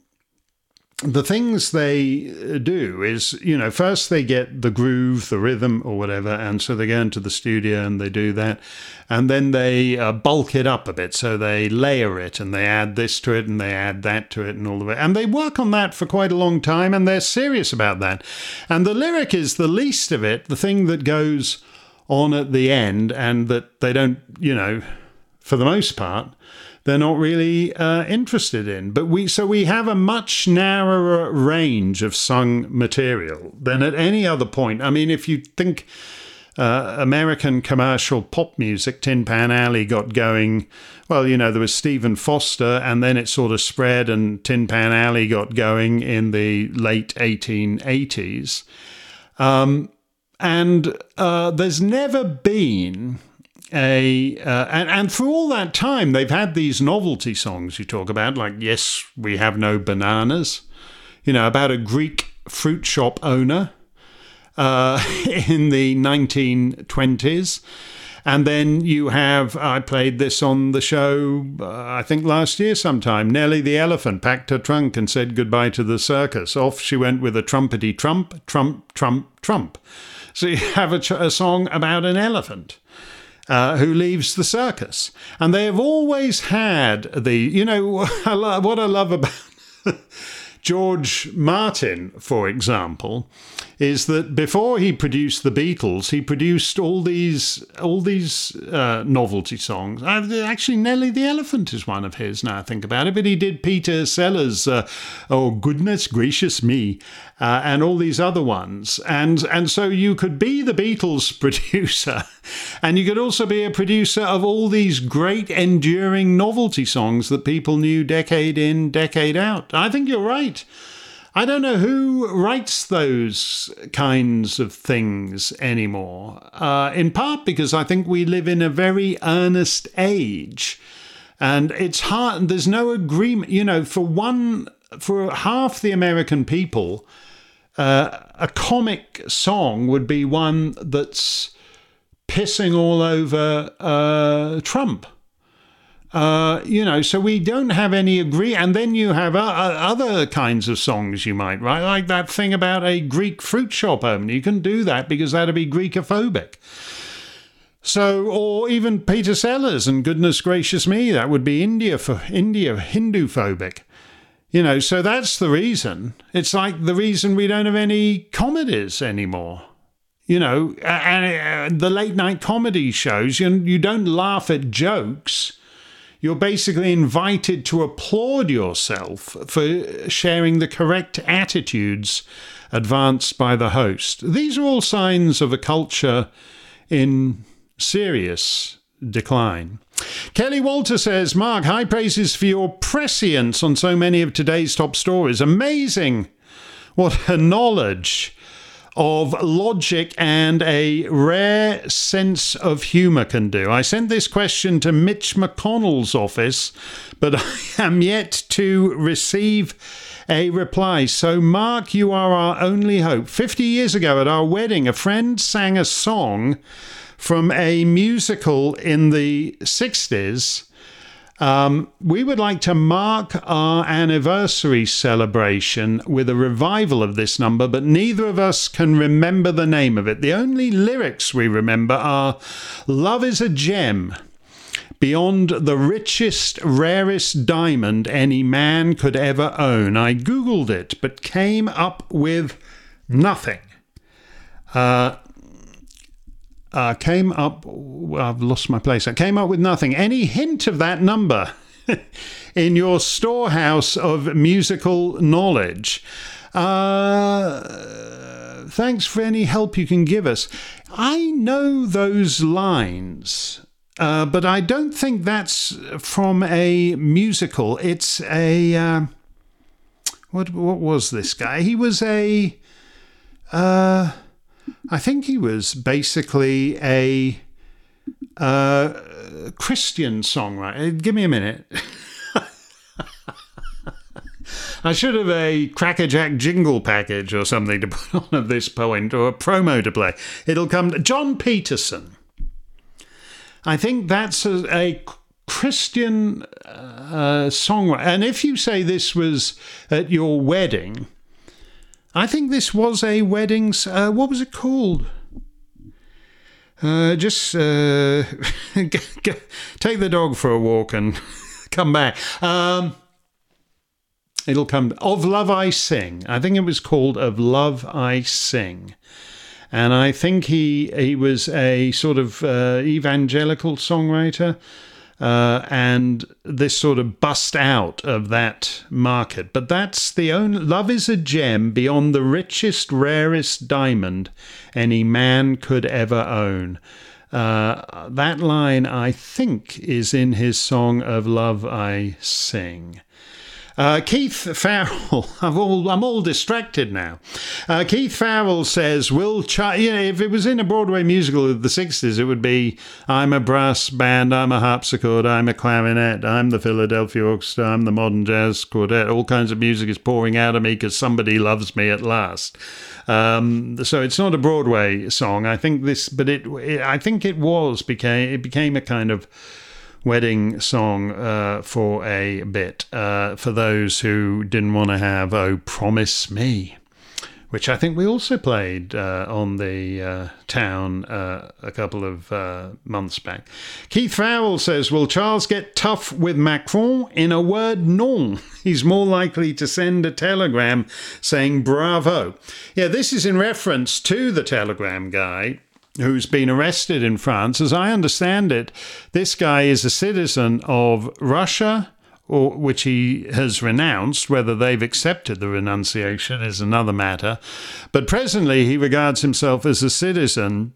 the things they do is, you know, first they get the groove, the rhythm or whatever, and so they go into the studio and they do that. And then they uh, bulk it up a bit. So they layer it and they add this to it and they add that to it and all of it. And they work on that for quite a long time and they're serious about that. And the lyric is the least of it, the thing that goes on at the end and that they don't, you know, for the most part, they're not really uh, interested in. But we so we have a much narrower range of sung material than at any other point. I mean, if you think uh, American commercial pop music, Tin Pan Alley got going, well, you know, there was Stephen Foster, and then it sort of spread, and Tin Pan Alley got going in the late eighteen eighties. Um, and uh, there's never been... A uh, and, and for all that time, they've had these novelty songs you talk about, like Yes, We Have No Bananas, you know, about a Greek fruit shop owner uh, in the nineteen twenties. And then you have, I played this on the show, uh, I think last year sometime, Nellie the elephant packed her trunk and said goodbye to the circus. Off she went with a trumpety trump, trump, trump, trump. So you have a, a song about an elephant. Uh, who leaves the circus. And they have always had the, you know, I lo- what I love about George Martin, for example, is that before he produced the Beatles, he produced all these all these uh, novelty songs. Uh, actually, Nellie the Elephant is one of his, now I think about it, but he did Peter Sellers' uh, Oh, Goodness Gracious Me, uh, and all these other ones. And, and so you could be the Beatles producer, and you could also be a producer of all these great enduring novelty songs that people knew decade in, decade out. I think you're right. I don't know who writes those kinds of things anymore, uh, in part because I think we live in a very earnest age, and it's hard, there's no agreement, you know, for one, for half the American people, uh, a comic song would be one that's pissing all over uh, Trump. Uh, you know, so we don't have any agree. And then you have uh, other kinds of songs you might write, like that thing about a Greek fruit shop owner. You can do that because that'd be Greekophobic. So, or even Peter Sellers and Goodness Gracious Me, that would be India for India Hindu phobic. You know, so that's the reason. It's like the reason we don't have any comedies anymore. You know, and uh, the late night comedy shows, you, you don't laugh at jokes. You're basically invited to applaud yourself for sharing the correct attitudes advanced by the host. These are all signs of a culture in serious decline. Kelly Walter says, Mark, high praises for your prescience on so many of today's top stories. Amazing what a knowledge of logic and a rare sense of humour can do. I sent this question to Mitch McConnell's office, but I am yet to receive a reply. So, Mark, you are our only hope. Fifty years ago at our wedding, a friend sang a song from a musical in the sixties. Um, we would like to mark our anniversary celebration with a revival of this number, but neither of us can remember the name of it. The only lyrics we remember are, "Love is a gem beyond the richest, rarest diamond any man could ever own." I Googled it, but came up with nothing. Uh, Uh, came up, I've lost my place. I came up with nothing. Any hint of that number in your storehouse of musical knowledge? Uh, thanks for any help you can give us. I know those lines, uh, but I don't think that's from a musical. It's a, uh, what, what was this guy? He was a, uh... I think he was basically a uh, Christian songwriter. Give me a minute. I should have a Crackerjack jingle package or something to put on at this point, or a promo to play. It'll come to John Peterson. I think that's a, a Christian uh, songwriter. And if you say this was at your wedding, I think this was a wedding. Uh, what was it called? Uh, just uh, take the dog for a walk and come back. Um, it'll come. Of Love I Sing. I think it was called Of Love I Sing. And I think he he was a sort of uh, evangelical songwriter. Uh, and this sort of bust out of that market. But that's the only... Love is a gem beyond the richest, rarest diamond any man could ever own. Uh, that line, I think, is in his song Of Love I Sing. Uh, Keith Farrell, I'm all, I'm all distracted now. Uh, Keith Farrell says, "Will Char-" you know, if it was in a Broadway musical of the sixties, it would be, I'm a brass band, I'm a harpsichord, I'm a clarinet, I'm the Philadelphia Orchestra, I'm the Modern Jazz Quartet. All kinds of music is pouring out of me because somebody loves me at last. Um, so it's not a Broadway song. I think this, but it, it I think it was became it became a kind of wedding song uh, for a bit, uh, for those who didn't want to have Oh Promise Me, which I think we also played uh, on the uh, town uh, a couple of uh, months back. Keith Farrell says, "Will Charles get tough with Macron? In a word, non. He's more likely to send a telegram saying bravo." Yeah, this is in reference to the telegram guy who's been arrested in France. As I understand it, this guy is a citizen of Russia, or which he has renounced. Whether they've accepted the renunciation is another matter. But presently, he regards himself as a citizen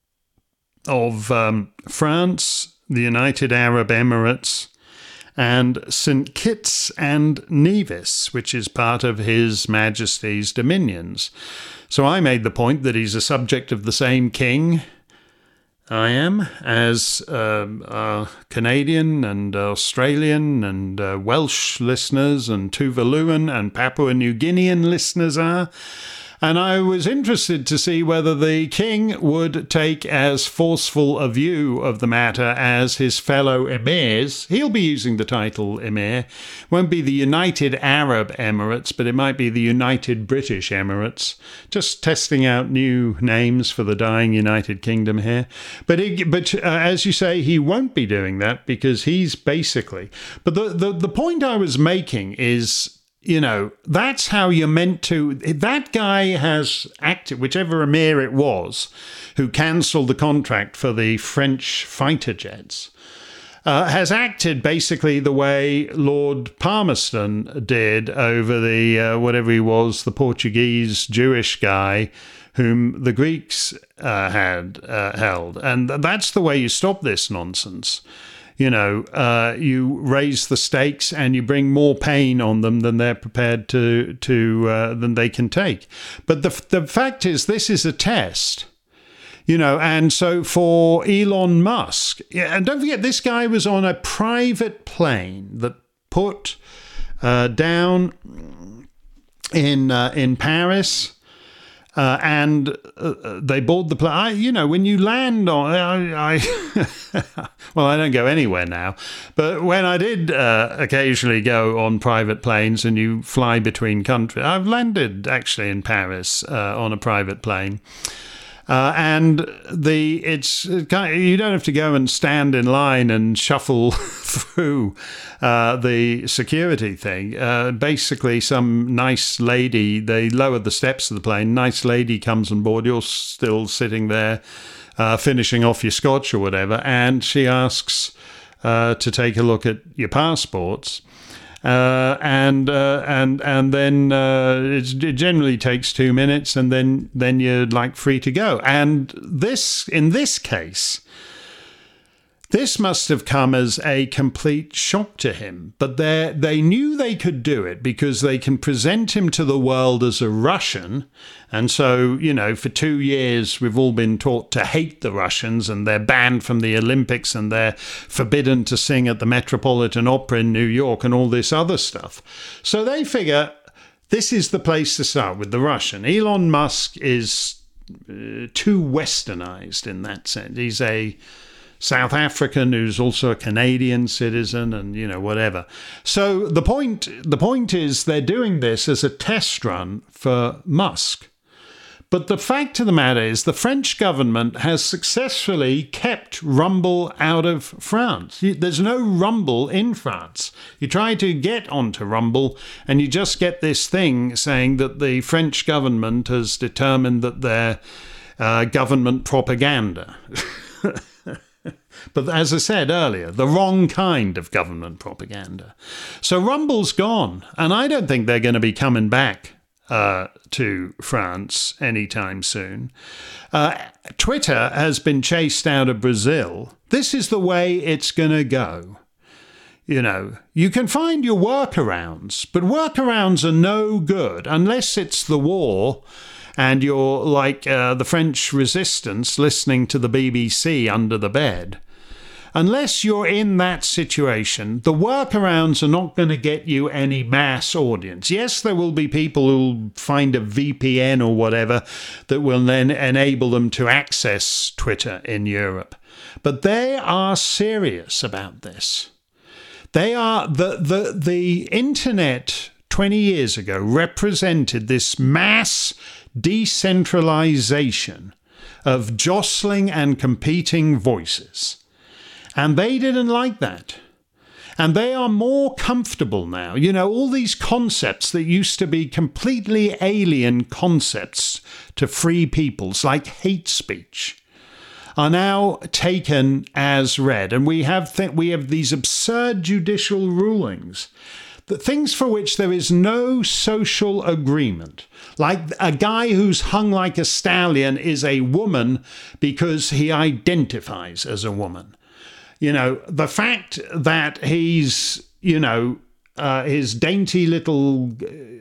of um, France, the United Arab Emirates, and Saint Kitts and Nevis, which is part of His Majesty's dominions. So I made the point that he's a subject of the same king I am as uh, our Canadian and Australian and uh, Welsh listeners and Tuvaluan and Papua New Guinean listeners are. And I was interested to see whether the king would take as forceful a view of the matter as his fellow emirs. He'll be using the title emir. Won't be the United Arab Emirates, but it might be the United British Emirates. Just testing out new names for the dying United Kingdom here. But, he, but uh, as you say, he won't be doing that because he's basically... But the, the, the point I was making is... You know, that's how you're meant to. That guy has acted, whichever emir it was, who cancelled the contract for the French fighter jets, uh, has acted basically the way Lord Palmerston did over the, uh, whatever he was, the Portuguese Jewish guy whom the Greeks uh, had uh, held. And that's the way you stop this nonsense. You know, uh, you raise the stakes and you bring more pain on them than they're prepared to to uh, than they can take. But the the fact is, this is a test. You know, and so for Elon Musk, and don't forget, this guy was on a private plane that put uh, down in uh, in Paris. Uh, and uh, they board the plane. You know, when you land on, I, I well, I don't go anywhere now, but when I did uh, occasionally go on private planes and you fly between countries, I've landed actually in Paris uh, on a private plane. Uh, and the it's kind of, you don't have to go and stand in line and shuffle through uh, the security thing. Uh, basically, some nice lady, they lowered the steps of the plane, nice lady comes on board, you're still sitting there uh, finishing off your scotch or whatever, and she asks uh, to take a look at your passports. Uh, and uh, and and then uh, it's, it generally takes two minutes, and then then you're like free to go. And this, in this case, this must have come as a complete shock to him. But they they knew they could do it because they can present him to the world as a Russian. And so, you know, for two years, we've all been taught to hate the Russians, and they're banned from the Olympics, and they're forbidden to sing at the Metropolitan Opera in New York, and all this other stuff. So they figure this is the place to start with the Russian. Elon Musk is uh, too westernized in that sense. He's a South African who's also a Canadian citizen, and, you know, whatever. So the point, the point is they're doing this as a test run for Musk. But the fact of the matter is the French government has successfully kept Rumble out of France. There's no Rumble in France. You try to get onto Rumble and you just get this thing saying that the French government has determined that they're uh, government propaganda. But as I said earlier, the wrong kind of government propaganda. So Rumble's gone, and I don't think they're going to be coming back uh, to France anytime soon. Uh, Twitter has been chased out of Brazil. This is the way it's going to go. You know, you can find your workarounds, but workarounds are no good unless it's the war and you're like uh, the French resistance listening to the B B C under the bed. Unless you're in that situation, the workarounds are not going to get you any mass audience. Yes, there will be people who'll find a V P N or whatever that will then enable them to access Twitter in Europe. But they are serious about this. They are the the the internet twenty years ago represented this mass decentralization of jostling and competing voices. And they didn't like that. And they are more comfortable now. You know, all these concepts that used to be completely alien concepts to free peoples, like hate speech, are now taken as read. And we have th- we have these absurd judicial rulings, that things for which there is no social agreement. Like a guy who's hung like a stallion is a woman because he identifies as a woman. You know, the fact that he's, you know, uh, his dainty little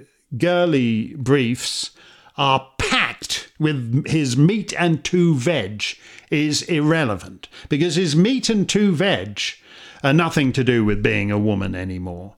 girly briefs are packed with his meat and two veg is irrelevant, because his meat and two veg are nothing to do with being a woman anymore.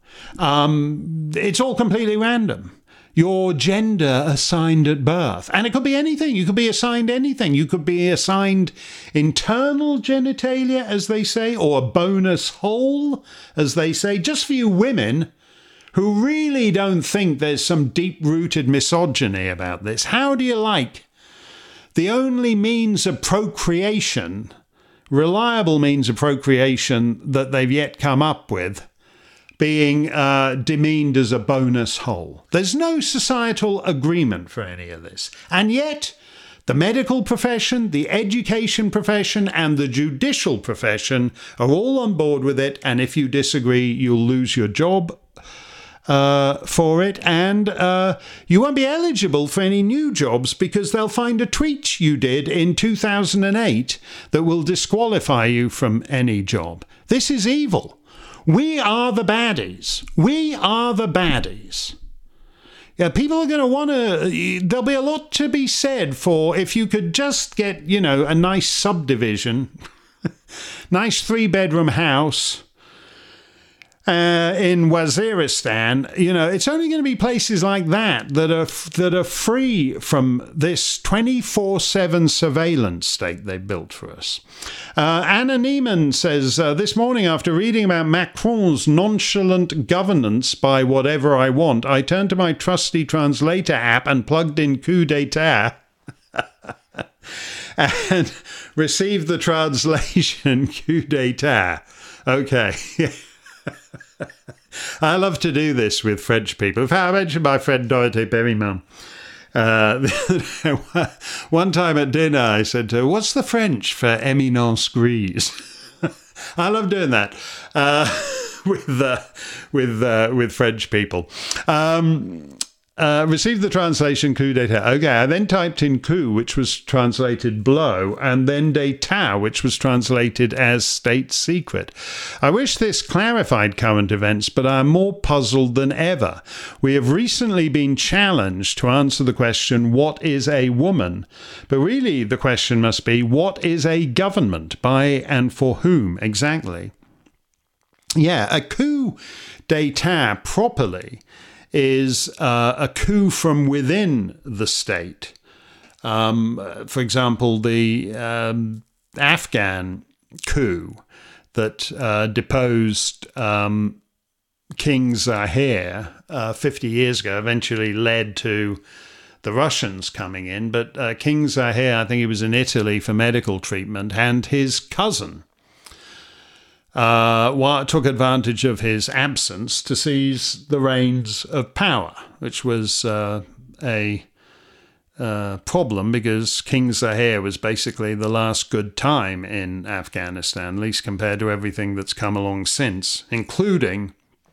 Um, it's all completely random. Your gender assigned at birth. And it could be anything. You could be assigned anything. You could be assigned internal genitalia, as they say, or a bonus hole, as they say, just for you women who really don't think there's some deep-rooted misogyny about this. How do you like the only means of procreation, reliable means of procreation that they've yet come up with, being uh, demeaned as a bonus hole. There's no societal agreement for any of this. And yet, the medical profession, the education profession, and the judicial profession are all on board with it. And if you disagree, you'll lose your job uh, for it. And uh, you won't be eligible for any new jobs because they'll find a tweet you did in two thousand eight that will disqualify you from any job. This is evil. We are the baddies. We are the baddies. Yeah, people are going to want to, there'll be a lot to be said for if you could just get, you know, a nice subdivision, nice three-bedroom house uh, in Waziristan. You know, it's only going to be places like that that are that are free from this twenty-four seven surveillance state they built for us. Uh, Anna Neiman says, uh, this morning after reading about Macron's nonchalant governance by whatever I want, I turned to my trusty translator app and plugged in coup d'etat and received the translation coup d'etat. Okay. I love to do this with French people. I mentioned my friend Dorothée Berryman. Uh, one time at dinner, I said to her, what's the French for éminence grise? I love doing that uh, with uh, with uh, with French people. Um, uh, received the translation coup d'etat. Okay, I then typed in coup, which was translated blow, and then d'état, which was translated as state secret. I wish this clarified current events, but I am more puzzled than ever. We have recently been challenged to answer the question, what is a woman? But really, the question must be, what is a government? By and for whom exactly? Yeah, a coup d'état properly is uh, a coup from within the state. Um, for example, the um, Afghan coup that uh, deposed um, King Zahir uh, fifty years ago eventually led to the Russians coming in. But uh, King Zahir, I think he was in Italy for medical treatment, and his cousin Uh, took advantage of his absence to seize the reins of power, which was uh, a uh, problem because King Zahir was basically the last good time in Afghanistan, at least compared to everything that's come along since, including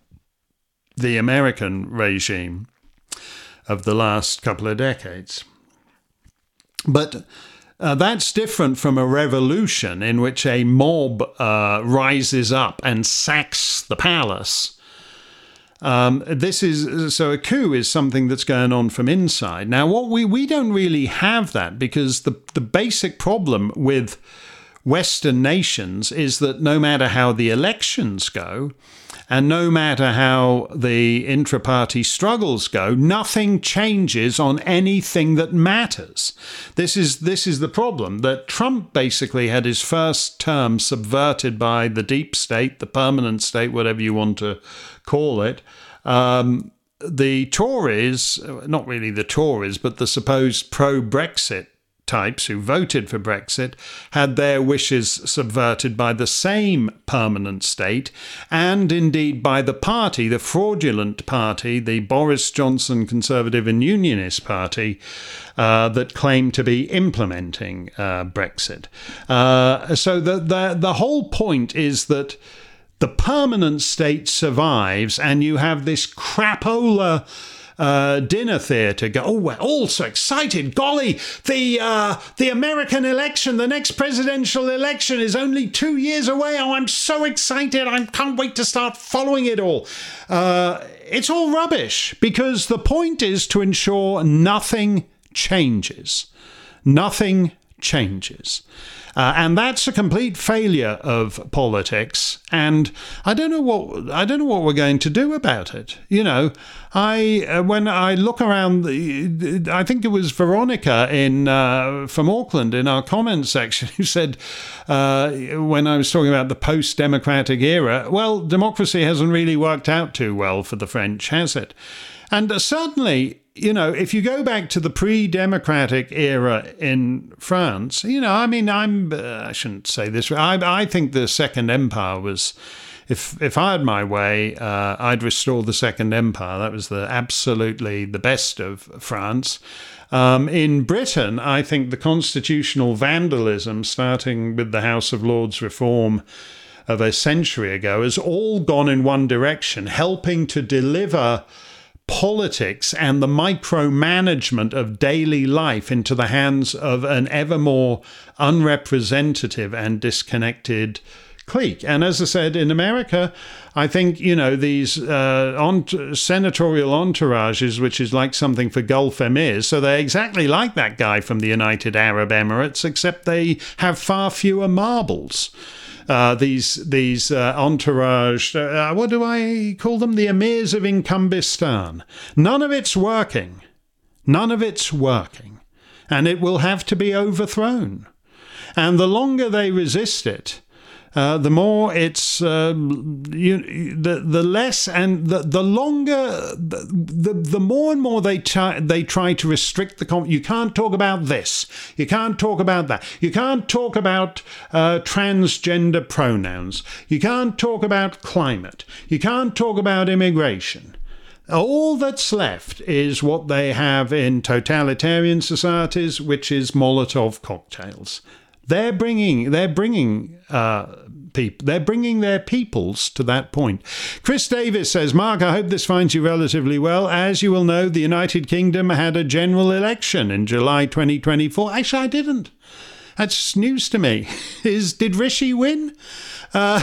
the American regime of the last couple of decades. But Uh, that's different from a revolution in which a mob uh, rises up and sacks the palace. Um, this is so a coup is something that's going on from inside. Now, what we we don't really have that because the the basic problem with Western nations is that no matter how the elections go, and no matter how the intra-party struggles go, nothing changes on anything that matters. This is this is the problem, that Trump basically had his first term subverted by the deep state, the permanent state, whatever you want to call it. Um, the Tories, not really the Tories, but the supposed pro-Brexit types who voted for Brexit had their wishes subverted by the same permanent state and indeed by the party, the fraudulent party, the Boris Johnson Conservative and Unionist Party uh, that claimed to be implementing uh, Brexit. Uh, so the, the, the whole point is that the permanent state survives and you have this crapola Uh, dinner theatre go, oh, we're all so excited. Golly, the uh, the American election, the next presidential election is only two years away. Oh, I'm so excited. I can't wait to start following it all. Uh, it's all rubbish because the point is to ensure nothing changes. Nothing changes. Uh, and that's a complete failure of politics. And I don't know what I don't know what we're going to do about it. You know, I uh, when I look around, the, I think it was Veronica in uh, from Auckland in our comments section who said uh, when I was talking about the post-democratic era, well, democracy hasn't really worked out too well for the French, has it? And uh, certainly, you know, if you go back to the pre-democratic era in France, you know, I mean, I'm, uh, I shouldn't say this. I, I think the Second Empire was if if I had my way, uh, I'd restore the Second Empire. That was the absolutely the best of France. Um, in Britain, I think the constitutional vandalism, starting with the House of Lords reform of a century ago, has all gone in one direction, helping to deliver politics and the micromanagement of daily life into the hands of an ever more unrepresentative and disconnected clique. And as I said, in America, I think, you know, these uh, ont- senatorial entourages, which is like something for Gulf emirs, so they're exactly like that guy from the United Arab Emirates, except they have far fewer marbles. Uh, these these uh, entourage, uh, what do I call them? The emirs of Incumbistan. None of it's working. None of it's working. And it will have to be overthrown. And the longer they resist it, Uh, the more it's uh, you, the the less and the the longer the the, the more and more they try, they try to restrict the con- you can't talk about this, you can't talk about that, you can't talk about uh, transgender pronouns, you can't talk about climate, you can't talk about immigration. All that's left is what they have in totalitarian societies, which is Molotov cocktails. They're bringing they're bringing uh, people they're bringing their peoples to that point. Chris Davis says, Mark, I hope this finds you relatively well. As you will know, the United Kingdom had a general election in July twenty twenty-four. Actually, I didn't. That's news to me. Is did Rishi win? Uh,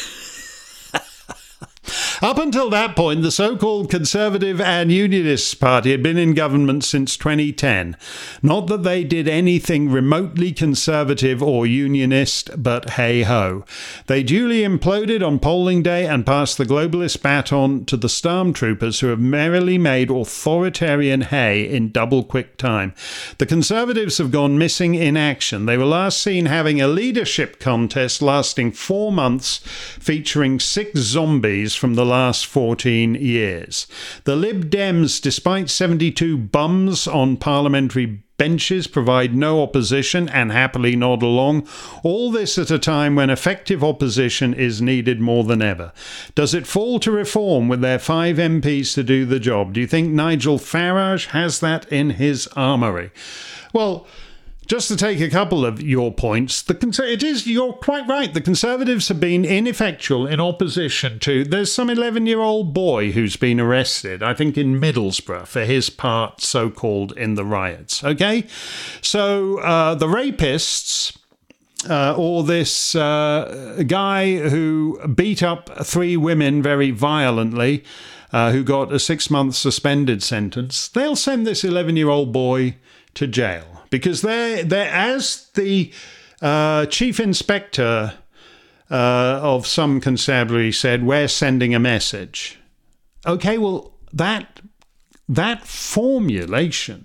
Up until that point, the so-called Conservative and Unionist Party had been in government since twenty ten. Not that they did anything remotely conservative or unionist, but hey-ho. They duly imploded on polling day and passed the globalist baton to the stormtroopers who have merrily made authoritarian hay in double-quick time. The Conservatives have gone missing in action. They were last seen having a leadership contest lasting four months, featuring six zombies from the last fourteen years. The Lib Dems, despite seventy-two bums on parliamentary benches, provide no opposition and happily nod along. All this at a time when effective opposition is needed more than ever. Does it fall to Reform with their five M Ps to do the job? Do you think Nigel Farage has that in his armoury? Well, just to take a couple of your points, the cons- it is, you're quite right, the Conservatives have been ineffectual in opposition to, there's some eleven-year-old boy who's been arrested, I think in Middlesbrough, for his part, so-called, in the riots, okay? So uh, the rapists, uh, or this uh, guy who beat up three women very violently, uh, who got a six-month suspended sentence, they'll send this eleven-year-old boy to jail. Because they're, they're, as the uh, chief inspector uh, of some constabulary said, we're sending a message. Okay, well, that, that formulation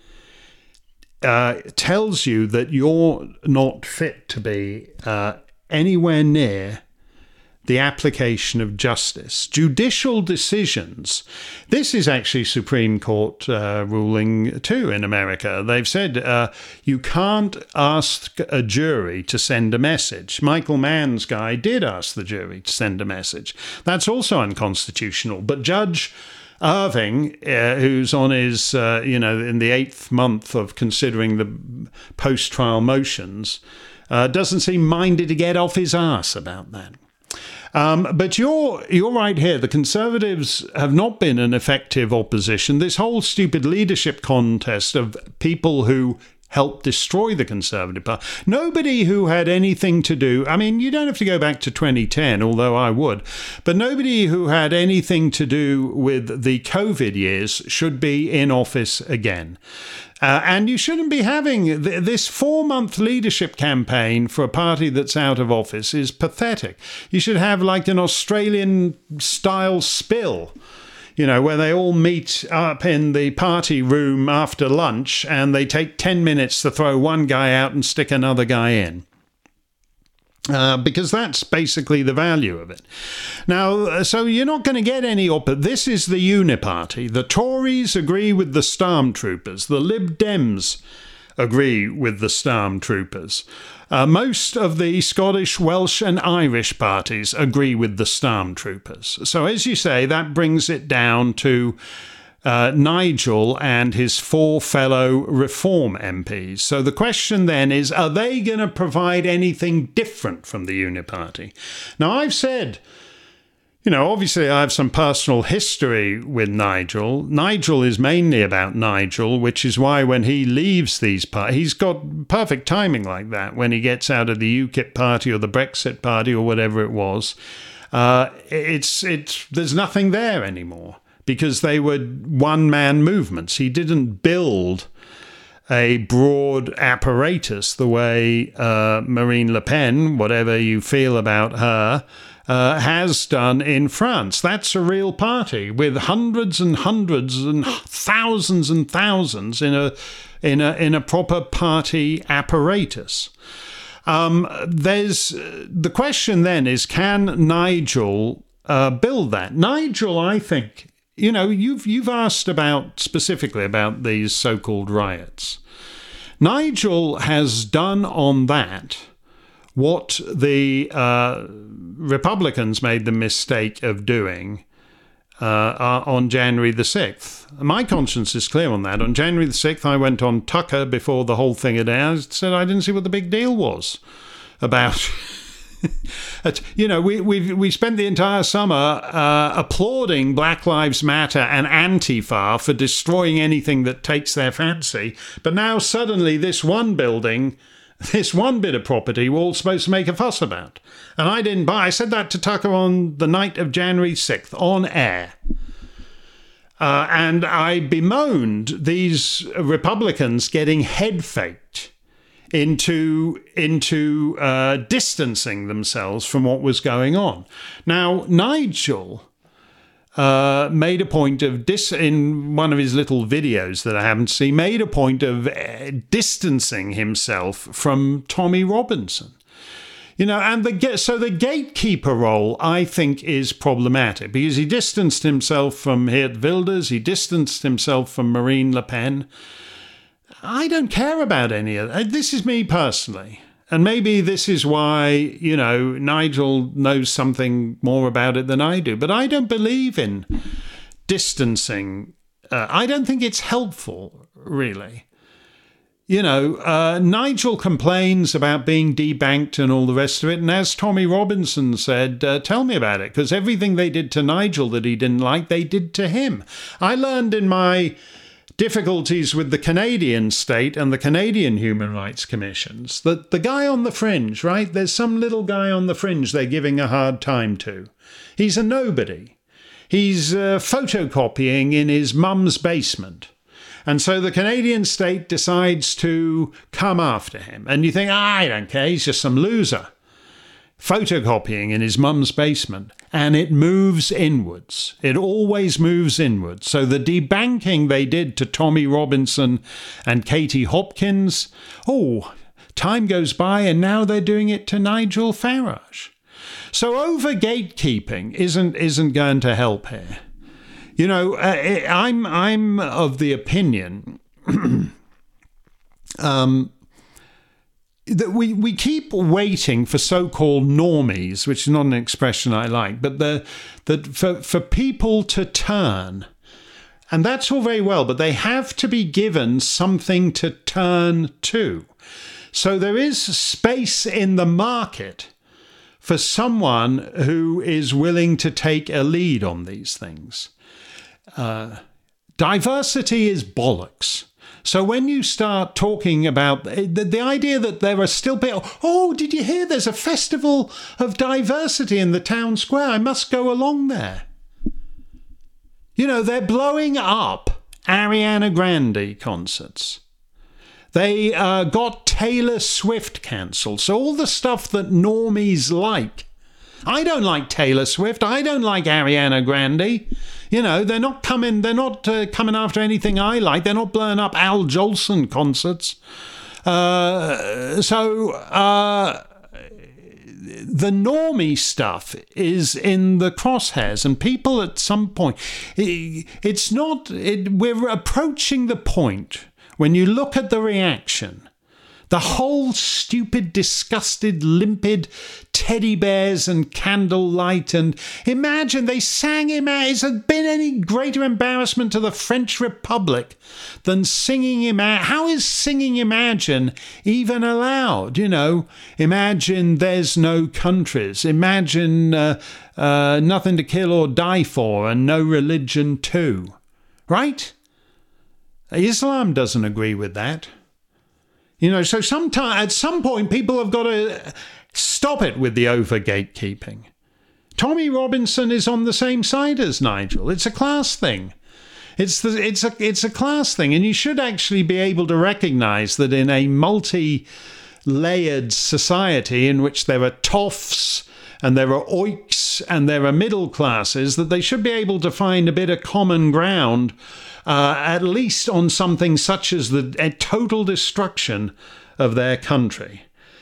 uh, tells you that you're not fit to be uh, anywhere near the application of justice. Judicial decisions. This is actually Supreme Court uh, ruling too in America. They've said uh, you can't ask a jury to send a message. Michael Mann's guy did ask the jury to send a message. That's also unconstitutional. But Judge Irving, uh, who's on his, uh, you know, in the eighth month of considering the post-trial motions, uh, doesn't seem minded to get off his arse about that. Um, but you're you're right here. The Conservatives have not been an effective opposition. This whole stupid leadership contest of people who helped destroy the Conservative Party. Nobody who had anything to do, I mean, you don't have to go back to twenty ten, although I would, but nobody who had anything to do with the COVID years should be in office again. Uh, and you shouldn't be having th- this four-month leadership campaign for a party that's out of office is pathetic. You should have like an Australian-style spill, you know, where they all meet up in the party room after lunch and they take ten minutes to throw one guy out and stick another guy in. Uh, because that's basically the value of it. Now, so you're not going to get any op- This is the uniparty. The Tories agree with the stormtroopers. The Lib Dems agree with the Stormtroopers. Uh, most of the Scottish, Welsh and Irish parties agree with the Stormtroopers. So as you say, that brings it down to uh, Nigel and his four fellow Reform M Ps. So the question then is, are they going to provide anything different from the Uniparty? Now, I've said, you know, obviously I have some personal history with Nigel. Nigel is mainly about Nigel, which is why when he leaves these parties, he's got perfect timing like that. When he gets out of the UKIP party or the Brexit party or whatever it was, uh, it's it's there's nothing there anymore because they were one-man movements. He didn't build a broad apparatus the way uh, Marine Le Pen, whatever you feel about her, Uh, has done in France. That's a real party with hundreds and hundreds and thousands and thousands in a in a in a proper party apparatus. Um, there's the question then is, can Nigel uh, build that? Nigel, I think, you know, you've you've asked about specifically about these so-called riots. Nigel has done on that what the uh, Republicans made the mistake of doing uh, on January the sixth. My conscience is clear on that. On January the sixth, I went on Tucker before the whole thing had aired, said I didn't see what the big deal was about. You know, we we we spent the entire summer uh, applauding Black Lives Matter and Antifa for destroying anything that takes their fancy. But now suddenly this one building, this one bit of property we're all supposed to make a fuss about. And I didn't buy. I said that to Tucker on the night of January sixth, on air. Uh, and I bemoaned these Republicans getting head-faked into, into uh, distancing themselves from what was going on. Now, Nigel Uh, made a point of, dis- in one of his little videos that I haven't seen, made a point of uh, distancing himself from Tommy Robinson. You know, and the so the gatekeeper role, I think, is problematic because he distanced himself from Geert Wilders, he distanced himself from Marine Le Pen. I don't care about any of that. This is me personally. And maybe this is why, you know, Nigel knows something more about it than I do. But I don't believe in distancing. Uh, I don't think it's helpful, really. You know, uh, Nigel complains about being debanked and all the rest of it. And as Tommy Robinson said, uh, tell me about it. Because everything they did to Nigel that he didn't like, they did to him. I learned in my difficulties with the Canadian state and the Canadian human rights commissions that the guy on the fringe, right? There's some little guy on the fringe they're giving a hard time to. He's a nobody. He's uh, photocopying in his mum's basement. And so the Canadian state decides to come after him. And you think, ah, I don't care, he's just some loser. Photocopying in his mum's basement. And it moves inwards. It always moves inwards. So the debanking they did to Tommy Robinson and Katie Hopkins, oh, time goes by and now they're doing it to Nigel Farage. So over gatekeeping isn't isn't going to help here. You know, uh, I'm I'm of the opinion um, that we, we keep waiting for so-called normies, which is not an expression I like, but the that for for people to turn. And that's all very well, but they have to be given something to turn to. So there is space in the market for someone who is willing to take a lead on these things. Uh, diversity is bollocks. So when you start talking about the, the idea that there are still people, oh, did you hear there's a festival of diversity in the town square? I must go along there. You know, they're blowing up Ariana Grande concerts. They uh, got Taylor Swift cancelled. So all the stuff that normies like. I don't like Taylor Swift. I don't like Ariana Grande. You know, they're not coming. They're not uh, coming after anything I like. They're not blowing up Al Jolson concerts. Uh, so uh, the normie stuff is in the crosshairs, and people at some point, it, it's not. It, we're approaching the point when you look at the reaction, the whole stupid, disgusted, limpid teddy bears and candlelight, and imagine they sang him out. Has there been any greater embarrassment to the French Republic than singing him out? How is singing Imagine even allowed? You know, imagine there's no countries. Imagine uh, uh, nothing to kill or die for and no religion too. Right? Islam doesn't agree with that. You know, so sometime, at some point, people have got to stop it with the over gatekeeping. Tommy Robinson is on the same side as Nigel. It's a class thing. It's the, it's a it's a class thing, and you should actually be able to recognise that in a multi-layered society in which there are toffs and there are oiks and there are middle classes, that they should be able to find a bit of common ground. Uh, at least on something such as the uh, total destruction of their country.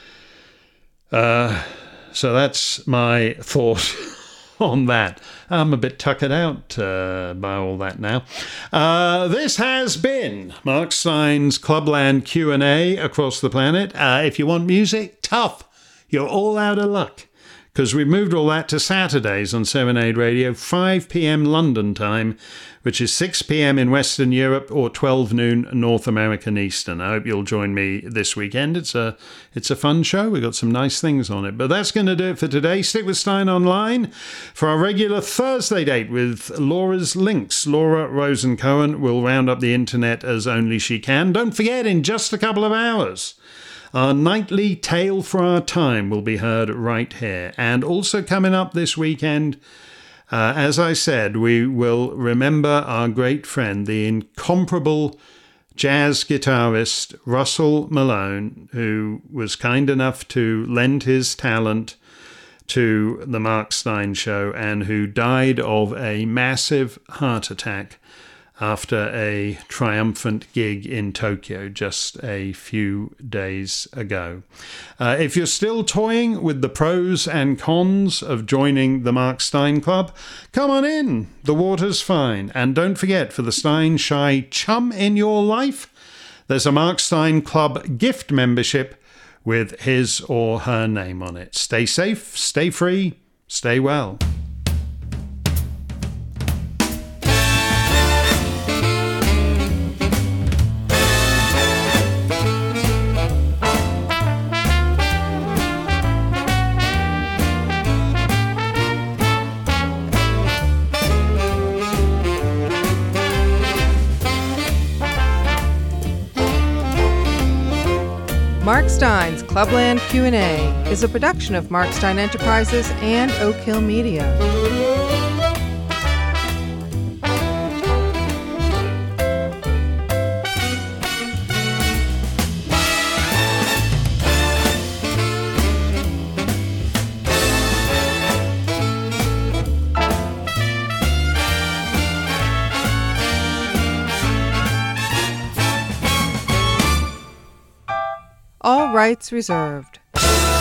Uh, so that's my thought on that. I'm a bit tuckered out uh, by all that now. Uh, this has been Mark Stein's Clubland Q and A across the planet. Uh, if you want music, tough. You're all out of luck. Because we moved all that to Saturdays on Serenade Radio, five p.m. London time, which is six p.m. in Western Europe or twelve noon North American Eastern. I hope you'll join me this weekend. It's a it's a fun show. We've got some nice things on it. But that's going to do it for today. Stick with Stein Online for our regular Thursday date with Laura's Links. Laura Rosen-Cohen will round up the internet as only she can. Don't forget, in just a couple of hours, our nightly Tale for Our Time will be heard right here. And also coming up this weekend, uh, as I said, we will remember our great friend, the incomparable jazz guitarist Russell Malone, who was kind enough to lend his talent to the Mark Stein Show and who died of a massive heart attack after a triumphant gig in Tokyo just a few days ago. Uh, if you're still toying with the pros and cons of joining the Mark Stein Club, come on in. The water's fine. And don't forget, for the Stein Shy chum in your life, there's a Mark Stein Club gift membership with his or her name on it. Stay safe, stay free, stay well. Mark Stein's Clubland Q and A is a production of Mark Stein Enterprises and Oak Hill Media. All rights reserved.